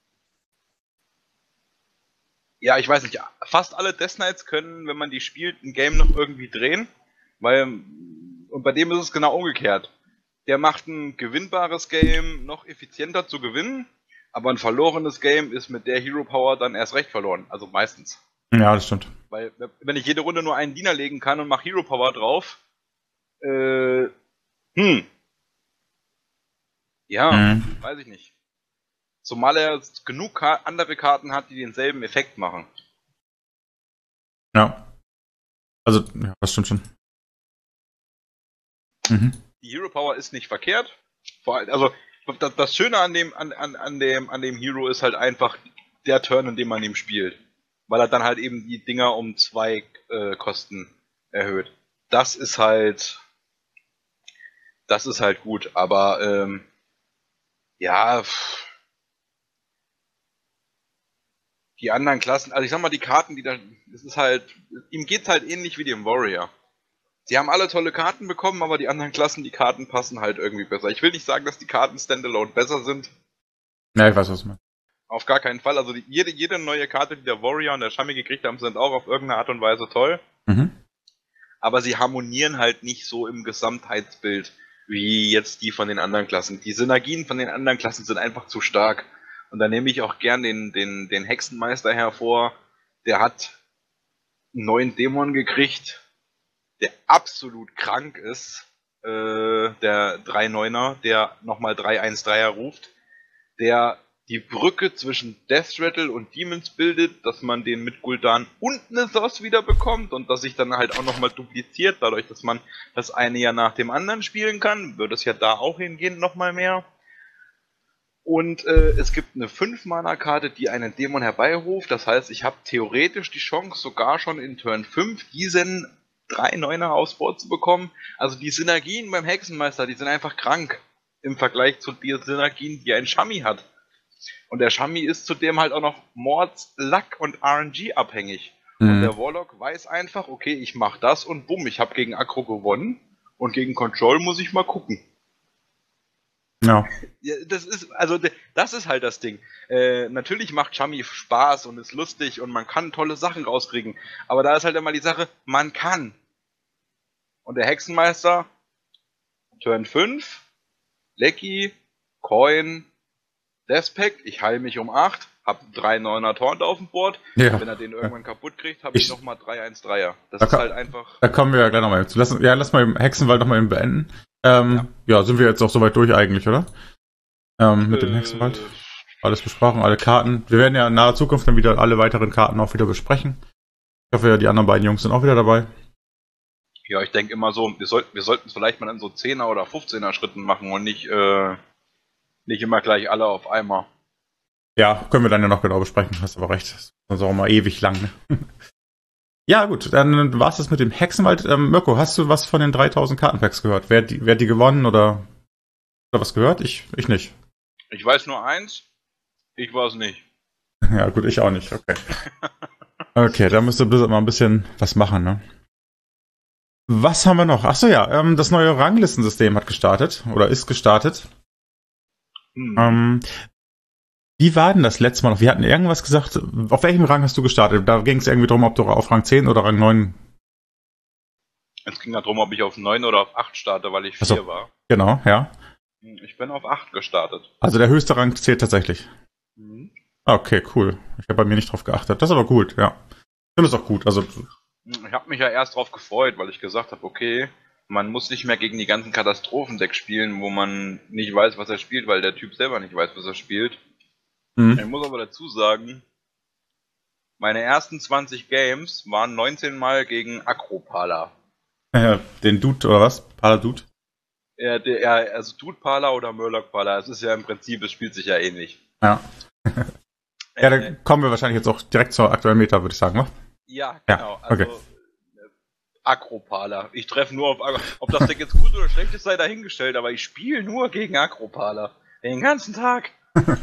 ja, ich weiß nicht, fast alle Death Knights können, wenn man die spielt, ein Game noch irgendwie drehen, weil, und bei dem ist es genau umgekehrt. Der macht ein gewinnbares Game noch effizienter zu gewinnen, aber ein verlorenes Game ist mit der Hero Power dann erst recht verloren, also meistens. Ja, das stimmt. Weil, wenn ich jede Runde nur einen Diener legen kann und mache Hero Power drauf, äh, hm. Ja, Mhm. weiß ich nicht. Zumal er genug Ka- andere Karten hat, die denselben Effekt machen. Ja. Also, ja, das stimmt schon. Mhm. Die Hero Power ist nicht verkehrt. Vor allem, also das, das Schöne an dem, an, an, an, dem, an dem Hero ist halt einfach der Turn, in dem man ihm spielt. Weil er dann halt eben die Dinger um zwei äh, Kosten erhöht. Das ist halt. Das ist halt gut, aber ähm, ja. Pff, die anderen Klassen, also ich sag mal, die Karten, die da. Es ist halt. Ihm geht's halt ähnlich wie dem Warrior. Sie haben alle tolle Karten bekommen, aber die anderen Klassen, die Karten passen halt irgendwie besser. Ich will nicht sagen, dass die Karten Standalone besser sind. Ja, ich weiß, was du meinst. Auf gar keinen Fall. Also die, jede, jede neue Karte, die der Warrior und der Shami gekriegt haben, sind auch auf irgendeine Art und Weise toll. Mhm. Aber sie harmonieren halt nicht so im Gesamtheitsbild wie jetzt die von den anderen Klassen. Die Synergien von den anderen Klassen sind einfach zu stark. Und da nehme ich auch gern den, den, den Hexenmeister hervor. Der hat einen neuen Dämon gekriegt, der absolut krank ist. Äh, der drei neuner, der nochmal drei eins dreier ruft. Der die Brücke zwischen Death Rattle und Demons bildet, dass man den mit Gul'dan und eine S O S wieder bekommt und dass sich dann halt auch nochmal dupliziert, dadurch, dass man das eine ja nach dem anderen spielen kann, wird es ja da auch hingehend nochmal mehr. Und äh, es gibt eine fünf Mana Karte, die einen Dämon herbeiruft, das heißt, ich habe theoretisch die Chance, sogar schon in Turn fünf diesen drei neuner aufs Board zu bekommen. Also die Synergien beim Hexenmeister, die sind einfach krank im Vergleich zu den Synergien, die ein Shami hat. Und der Shami ist zudem halt auch noch Mords, Luck und R N G abhängig. Mhm. Und der Warlock weiß einfach, okay, ich mach das und bumm, ich habe gegen Aggro gewonnen und gegen Control muss ich mal gucken. Ja. Ja, das ist, also das ist halt das Ding. Äh, natürlich macht Shami Spaß und ist lustig und man kann tolle Sachen rauskriegen. Aber da ist halt immer die Sache, man kann. Und der Hexenmeister, Turn fünf, Lecky, Coin, Deathpack, ich heile mich um acht, hab drei neuner Taunt auf dem Board. Ja. Wenn er den irgendwann kaputt kriegt, habe ich, Ich- nochmal drei eins dreier. Das Da ist kann- halt einfach. Da kommen wir ja gleich nochmal zu. Lass, ja, lass mal im Hexenwald nochmal eben beenden. Ähm, ja. ja, sind wir jetzt auch soweit durch eigentlich, oder? Ähm, mit Äh, dem Hexenwald. Alles besprochen, alle Karten. Wir werden ja in naher Zukunft dann wieder alle weiteren Karten auch wieder besprechen. Ich hoffe ja, die anderen beiden Jungs sind auch wieder dabei. Ja, ich denke immer so, wir, soll, wir sollten es vielleicht mal in so zehner oder fünfzehner Schritten machen und nicht, äh, nicht immer gleich alle auf einmal. Ja, können wir dann ja noch genau besprechen. Hast aber recht. Das ist auch mal ewig lang. Ne? Ja, gut, dann war es das mit dem Hexenwald. Ähm, Mirko, hast du was von den dreitausend Kartenpacks gehört? Wer hat die, wer hat die gewonnen oder, oder was gehört? Ich, ich nicht. Ich weiß nur eins, ich weiß nicht. Ja, gut, ich auch nicht. Okay. Okay, da müsste Blizzard mal ein bisschen was machen, ne? Was haben wir noch? Achso, ja, ähm, das neue Ranglistensystem hat gestartet oder ist gestartet. Hm. Ähm, wie war denn das letzte Mal noch? Wir hatten irgendwas gesagt. Auf welchem Rang hast du gestartet? Da ging es irgendwie darum, ob du auf Rang zehn oder Rang neun. Es ging darum, ob ich auf neun oder auf acht starte, weil ich vier Achso, war. Genau, ja. Ich bin auf acht gestartet. Also der höchste Rang zählt tatsächlich. Mhm. Okay, cool. Ich habe bei mir nicht drauf geachtet. Das ist aber gut, ja. Ich finde es auch gut. Also ich habe mich ja erst drauf gefreut, weil ich gesagt habe, okay, man muss nicht mehr gegen die ganzen Katastrophendecks spielen, wo man nicht weiß, was er spielt, weil der Typ selber nicht weiß, was er spielt. Mhm. Ich muss aber dazu sagen, meine ersten zwanzig Games waren neunzehn Mal gegen Akropala. Ja, den Dude oder was? Pala Dude? Ja, der, ja, also Dude Pala oder Murloc Pala, es ist ja im Prinzip, es spielt sich ja ähnlich. Ja. Ja, dann äh, kommen wir wahrscheinlich jetzt auch direkt zur aktuellen Meta, würde ich sagen, ne? Ja, genau. Ja, okay. Also Akropala. Ich treffe nur auf Agro. Ob das Deck jetzt gut oder schlecht ist, sei dahingestellt, aber ich spiele nur gegen Akropala. Den ganzen Tag.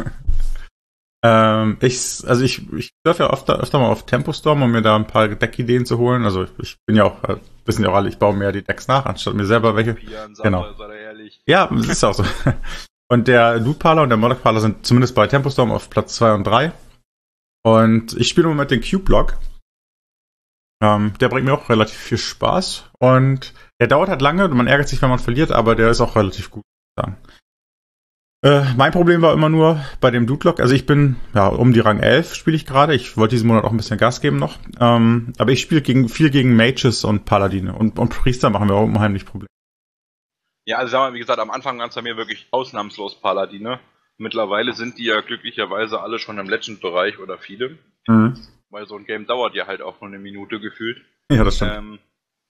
ähm, ich, also ich, ich darf ja öfter, öfter mal auf Tempostorm, um mir da ein paar Deckideen zu holen. Also ich bin ja auch, äh, wissen ja auch alle, ich baue mir ja die Decks nach, anstatt mir selber welche. Pian, genau. Sei ehrlich. Ja, das ist auch so. Und der Lootpaler und der Murloc-Paler sind zumindest bei Tempostorm auf Platz zwei und drei. Und ich spiele im Moment den Q-Block. Ähm, der bringt mir auch relativ viel Spaß. Und der dauert halt lange. Man ärgert sich, wenn man verliert, aber der ist auch relativ gut, würde ich sagen. Äh, mein Problem war immer nur bei dem Dude-Lock. Also ich bin, ja, um die Rang elf spiele ich gerade. Ich wollte diesen Monat auch ein bisschen Gas geben noch. Ähm, aber ich spiele gegen, viel gegen Mages und Paladine. Und, und Priester machen wir auch unheimlich Probleme. Ja, also sagen wir, wie gesagt, am Anfang waren es bei mir wirklich ausnahmslos Paladine. Mittlerweile sind die ja glücklicherweise alle schon im Legend-Bereich oder viele. Mhm. Weil so ein Game dauert ja halt auch nur eine Minute gefühlt. Ja, das stimmt. Ähm,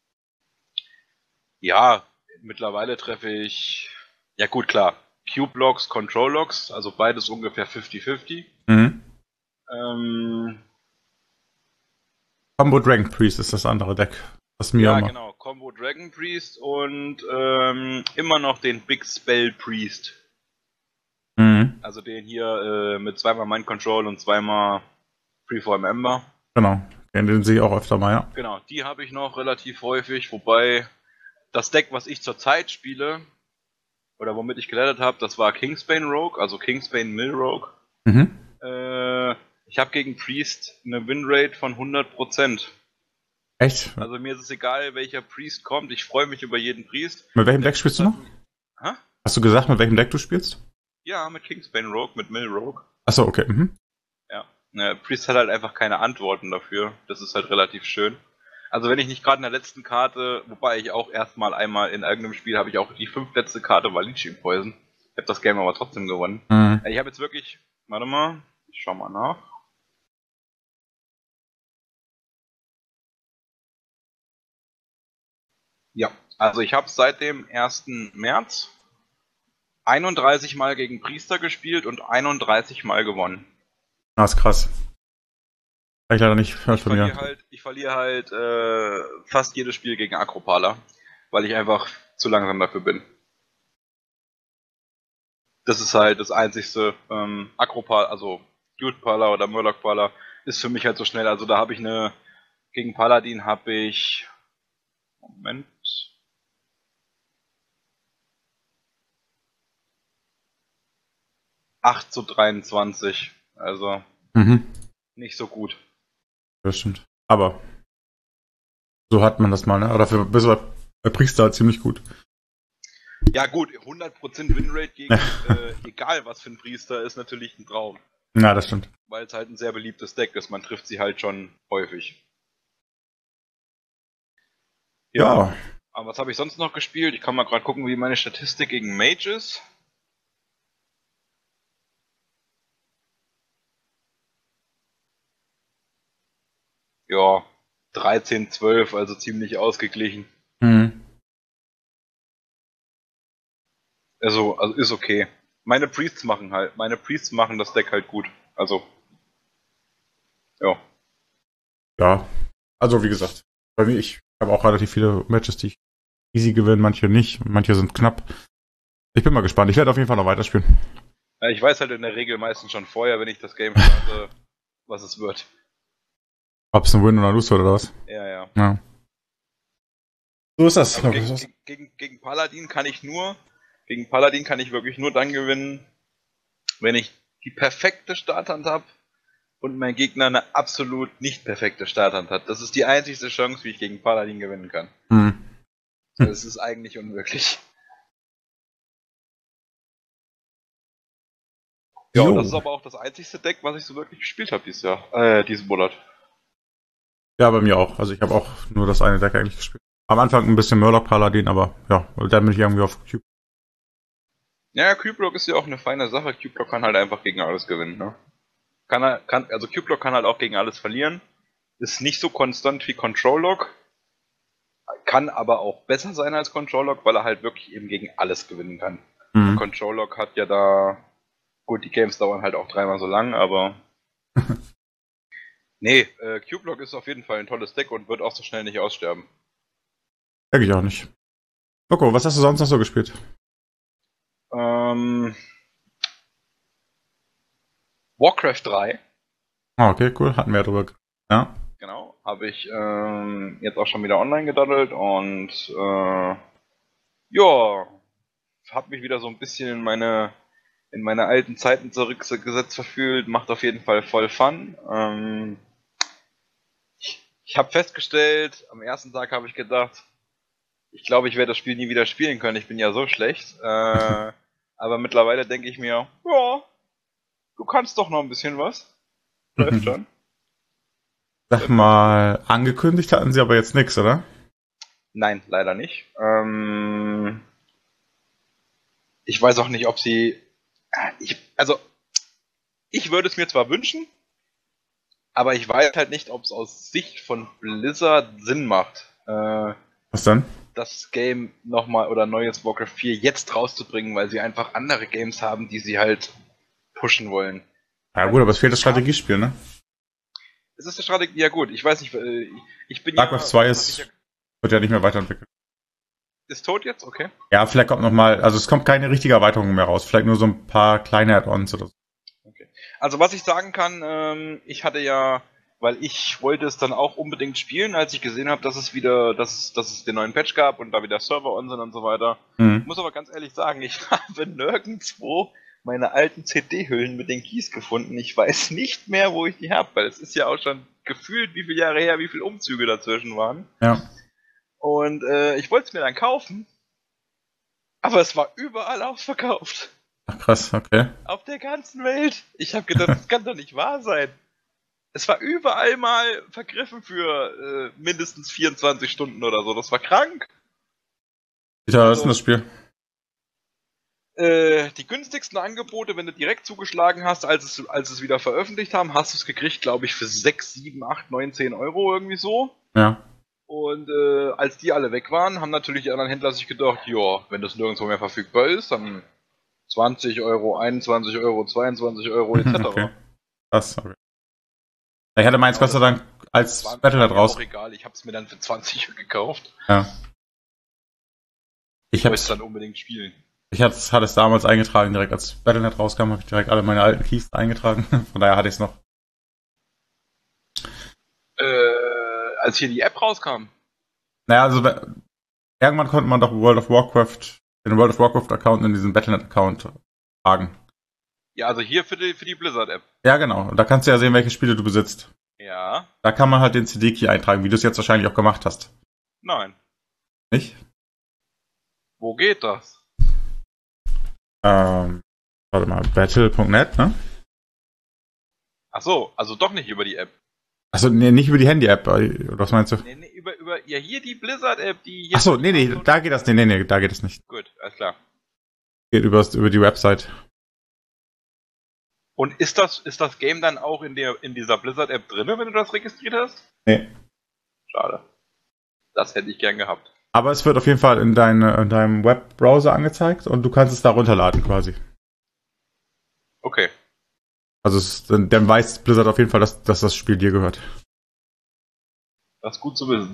ja, mittlerweile treffe ich, ja gut, klar, Q-Blocks, Control-Locks, also beides ungefähr fünfzig fünfzig. Mhm. Ähm, Combo Dragon Priest ist das andere Deck. Das mir ja, genau, Combo Dragon Priest und ähm, immer noch den Big Spell Priest. Mhm. Also den hier äh, mit zweimal Mind Control und zweimal Freeform Ember. Genau, den sehe ich auch öfter mal, ja. Genau, die habe ich noch relativ häufig, wobei das Deck, was ich zurzeit spiele, oder womit ich geleitet habe, das war Kingsbane Rogue, also Kingsbane Mill Rogue. Mhm. Äh, ich habe gegen Priest eine Winrate von hundert Prozent. Echt? Also mir ist es egal, welcher Priest kommt, ich freue mich über jeden Priest. Mit welchem Deck spielst du noch? Hä? Hast du gesagt, mit welchem Deck du spielst? Ja, mit Kingsbane Rogue, mit Mill Rogue. Achso, okay. Mhm. Ja, ne, Priest hat halt einfach keine Antworten dafür, das ist halt relativ schön. Also wenn ich nicht gerade in der letzten Karte, wobei ich auch erstmal einmal in irgendeinem Spiel habe ich auch die fünf letzte Karte war Leeching Poison. Ich habe das Game aber trotzdem gewonnen. Mhm. Ich habe jetzt wirklich, warte mal, ich schau mal nach. Ja, also ich habe seit dem ersten März einunddreißig Mal gegen Priester gespielt und einunddreißig Mal gewonnen. Das ist krass. Ich leider nicht ich verliere halt, ich verliere halt äh, fast jedes Spiel gegen Akropala, weil ich einfach zu langsam dafür bin. Das ist halt das einzigste. Ähm, Akropala, also Dude-Pala oder Murloc-Pala ist für mich halt so schnell. Also da habe ich eine, gegen Paladin habe ich, Moment, acht zu dreiundzwanzig. Also mhm. nicht so gut. Das stimmt. Aber so hat man das mal, ne? Oder für bis bei Priester halt ziemlich gut. Ja gut, hundert Prozent Winrate gegen äh, egal was für ein Priester ist natürlich ein Traum. Ja, das stimmt. Weil es halt ein sehr beliebtes Deck ist, man trifft sie halt schon häufig. Ja, ja. Aber was habe ich sonst noch gespielt? Ich kann mal gerade gucken, wie meine Statistik gegen Mage ist. Ja, dreizehn, zwölf, also ziemlich ausgeglichen. Mhm. Also, also ist okay. Meine Priests machen halt, meine Priests machen das Deck halt gut. Also, ja. Ja, also wie gesagt, bei mir, ich habe auch relativ viele Matches, die ich easy gewinne, manche nicht, manche sind knapp. Ich bin mal gespannt. Ich werde auf jeden Fall noch weiterspielen. Ja, ich weiß halt in der Regel meistens schon vorher, wenn ich das Game starte, was es wird. Ob es ein Win oder Lose wird oder was? Ja, ja. Ja. So ist das. Also gegen, gegen, gegen, gegen Paladin kann ich nur, gegen Paladin kann ich wirklich nur dann gewinnen, wenn ich die perfekte Starthand habe und mein Gegner eine absolut nicht perfekte Starthand hat. Das ist die einzigste Chance, wie ich gegen Paladin gewinnen kann. Hm. Das ist eigentlich unmöglich. Ja, Jo. und das ist aber auch das einzigste Deck, was ich so wirklich gespielt habe dieses Jahr, äh, diesen Monat. Ja, bei mir auch. Also ich habe auch nur das eine Deck eigentlich gespielt. Am Anfang ein bisschen Murloc Paladin, aber ja, dann bin ich irgendwie auf Cube. Ja, Cube-Block ist ja auch eine feine Sache. Cube-Block kann halt einfach gegen alles gewinnen, ne? Kann er, kann, also Cube-Block kann halt auch gegen alles verlieren. Ist nicht so konstant wie Control-Lock. Kann aber auch besser sein als Control-Lock, weil er halt wirklich eben gegen alles gewinnen kann. Mhm. Control-Lock hat ja da... Gut, die Games dauern halt auch dreimal so lang, aber... nee, äh, Cube-Block ist auf jeden Fall ein tolles Deck und wird auch so schnell nicht aussterben. Denke ich auch nicht. Loco, was hast du sonst noch so gespielt? Ähm... Warcraft drei. Ah, okay, cool. Hatten wir ja drüber. Ja. Genau, habe ich ähm, jetzt auch schon wieder online gedaddelt und äh, ja, habe mich wieder so ein bisschen in meine in meine alten Zeiten zurückgesetzt verfühlt. Macht auf jeden Fall voll Fun. Ähm, ich ich habe festgestellt, am ersten Tag habe ich gedacht, ich glaube, ich werde das Spiel nie wieder spielen können. Ich bin ja so schlecht. Äh, aber mittlerweile denke ich mir, ja, du kannst doch noch ein bisschen was. Läuft schon. Sag mal, angekündigt hatten sie aber jetzt nichts, oder? Nein, leider nicht. Ähm, ich weiß auch nicht, ob sie... Ich, also, ich würde es mir zwar wünschen, aber ich weiß halt nicht, ob es aus Sicht von Blizzard Sinn macht, äh, Was dann? das Game nochmal oder neues Warcraft vier jetzt rauszubringen, weil sie einfach andere Games haben, die sie halt pushen wollen. Ja gut, aber es fehlt das Strategiespiel, ne? Es ist eine Strategie, ja gut, ich weiß nicht, äh, ich bin Warcraft ja... zwei ist, ja, wird ja nicht mehr weiterentwickelt. ist tot jetzt? Okay. Ja, vielleicht kommt noch mal, also es kommt keine richtige Erweiterung mehr raus. Vielleicht nur so ein paar kleine Add-ons oder so. Okay. Also was ich sagen kann, ähm, ich hatte ja, weil ich wollte es dann auch unbedingt spielen, als ich gesehen habe, dass es wieder, dass, dass es den neuen Patch gab und da wieder Server on sind und so weiter. Mhm. Ich muss aber ganz ehrlich sagen, ich habe nirgendwo meine alten C D-Hüllen mit den Keys gefunden. Ich weiß nicht mehr, wo ich die habe, weil es ist ja auch schon gefühlt, wie viele Jahre her, wie viele Umzüge dazwischen waren. Ja. Und äh, ich wollte es mir dann kaufen, aber es war überall ausverkauft. Ach krass, okay. Auf der ganzen Welt. Ich habe gedacht, das kann doch nicht wahr sein. Es war überall mal vergriffen für äh, mindestens vierundzwanzig Stunden oder so. Das war krank. Wie teuer ist Also, denn das Spiel? Äh, die günstigsten Angebote, wenn du direkt zugeschlagen hast, als es, als es wieder veröffentlicht haben, hast du es gekriegt, glaube ich, für sechs, sieben, acht, neun, zehn Euro irgendwie so. Ja. Und äh, als die alle weg waren, haben natürlich die anderen Händler sich gedacht, ja, wenn das nirgendwo mehr verfügbar ist, dann zwanzig Euro, einundzwanzig Euro, zweiundzwanzig Euro et cetera. Okay. Krass, okay. Ich hatte meins Gott sei Dank als War, Battle.net war mir raus. auch egal, ich habe es mir dann für zwanzig gekauft. Ja. Ich Ich wollte hab's, es dann unbedingt spielen. ich hatte es, hatte es damals eingetragen, direkt als Battle Punkt net rauskam, habe ich direkt alle meine alten Keys eingetragen. Von daher hatte ich es noch. Äh, als hier die App rauskam. Naja, also we- irgendwann konnte man doch World of Warcraft, den World of Warcraft Account in diesen Battle Punkt net Account tragen. Ja, also hier für die, für die Blizzard-App. Ja, genau. Und da kannst du ja sehen, welche Spiele du besitzt. Ja, Da kann man halt den C D-Key eintragen, wie du es jetzt wahrscheinlich auch gemacht hast. nein. Nicht? Wo geht das? Ähm, warte mal, Battle Punkt net, ne? Ach so, also doch nicht über die App. Achso, nee, nicht über die Handy-App, oder was meinst du? Nee, nee, über, über über, ja, hier die Blizzard-App, die hier... Achso, nee, nee, da geht das nicht, nee, nee, da geht es nicht. Gut, alles klar. Geht über, über die Website. Und ist das, ist das Game dann auch in der, in dieser Blizzard-App drin, wenn du das registriert hast? Nee. Schade. Das hätte ich gern gehabt. Aber es wird auf jeden Fall in, deine, in deinem Webbrowser angezeigt und du kannst es da runterladen quasi. Okay. Also es, dann, dann weiß Blizzard auf jeden Fall, dass, dass das Spiel dir gehört. Das ist gut zu wissen.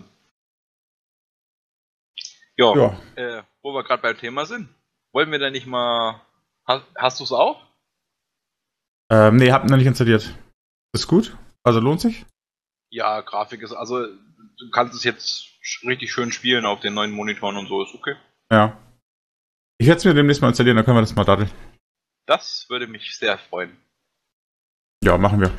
Jo, Ja, äh, wo wir gerade beim Thema sind. Wollen wir denn nicht mal... Hast, hast du es auch? ähm, nee, hab noch nicht installiert. Ist gut? Also lohnt sich? Ja, Grafik ist... Also, du kannst es jetzt sch- richtig schön spielen auf den neuen Monitoren und so, ist okay. Ja. Ich werde es mir demnächst mal installieren, dann können wir das mal daddeln. Das würde mich sehr freuen. Ja, machen wir.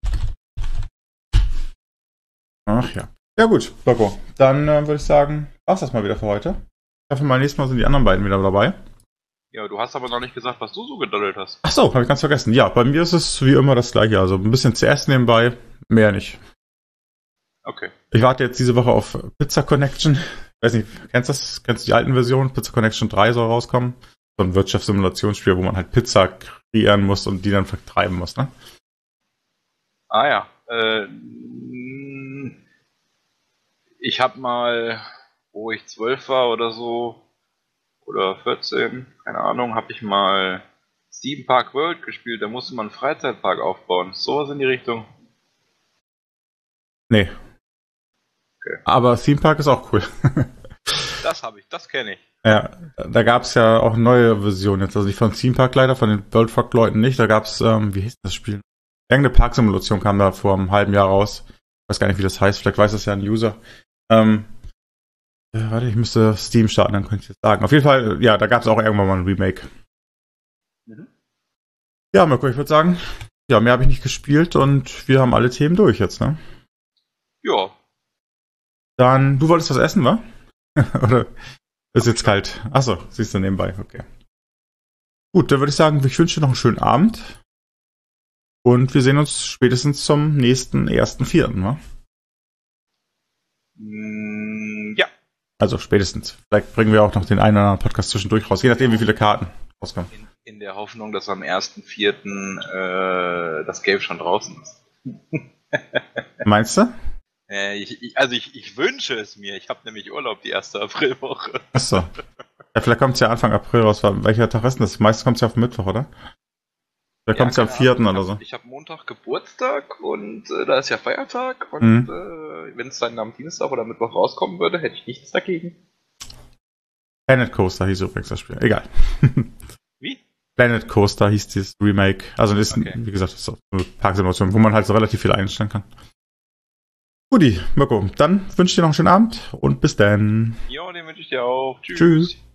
Ach ja. Ja gut, Loco. Dann äh, würde ich sagen, war's das mal wieder für heute. Ich hoffe, mal nächstes Mal sind die anderen beiden wieder dabei. Ja, du hast aber noch nicht gesagt, was du so gedaddelt hast. Ach so, habe ich ganz vergessen. Ja, bei mir ist es wie immer das gleiche. Also ein bisschen C S nebenbei, mehr nicht. Okay. Ich warte jetzt diese Woche auf Pizza Connection. Ich weiß nicht, kennst du das? Kennst du die alten Versionen? Pizza Connection drei soll rauskommen. So ein Wirtschaftssimulationsspiel, wo man halt Pizza kreieren muss und die dann vertreiben muss, ne? Ah ja. Äh, ich habe mal, wo ich zwölf war oder so, oder vierzehn, keine Ahnung, habe ich mal Theme Park World gespielt. Da musste man einen Freizeitpark aufbauen. Sowas in die Richtung. Nee. Okay. Aber Theme Park ist auch cool. Das habe ich, das kenne ich. Ja, da gab es ja auch neue Versionen jetzt. Also nicht von Theme Park leider, von den Worldfuck-Leuten nicht. Da gab es, ähm, wie hieß das Spiel? Irgendeine Parksimulation kam da vor einem halben Jahr raus. Ich weiß gar nicht, wie das heißt. Vielleicht weiß das ja ein User. Ähm, äh, warte, ich müsste Steam starten, dann könnte ich das sagen. Auf jeden Fall, ja, da gab es auch irgendwann mal ein Remake. Mhm. Ja, Mirko, ich würde sagen, ja, mehr habe ich nicht gespielt und wir haben alle Themen durch jetzt, ne? Ja. Dann, du wolltest was essen, wa? Oder ist jetzt kalt? Achso, siehst du nebenbei, okay. Gut, dann würde ich sagen, ich wünsche dir noch einen schönen Abend. Und wir sehen uns spätestens zum nächsten ersten Vierten, wa? Mm, ja. Also spätestens. Vielleicht bringen wir auch noch den einen oder anderen Podcast zwischendurch raus, je nachdem, wie viele Karten rauskommen. In, in der Hoffnung, dass am ersten Vierten äh, das Game schon draußen ist. Meinst du? Äh, ich, ich, also ich, ich wünsche es mir. Ich habe nämlich Urlaub die erste Aprilwoche. Achso. Ja, vielleicht kommt es ja Anfang April raus. Welcher Tag ist denn das? Meistens kommt es ja auf Mittwoch, oder? Vielleicht kommt es ja am vierten oder so. Ich habe Montag Geburtstag und äh, da ist ja Feiertag. Und Mhm. äh, wenn es dann am Dienstag oder Mittwoch rauskommen würde, hätte ich nichts dagegen. Planet Coaster hieß übrigens das Spiel. Egal. Wie? Planet Coaster hieß dieses Remake. Also ist, Okay. wie gesagt, so eine Parksimulation, wo man halt so relativ viel einstellen kann. Guti, Mirko, dann wünsche ich dir noch einen schönen Abend und bis dann. Ja, den wünsche ich dir auch. Tschüss. Tschüss.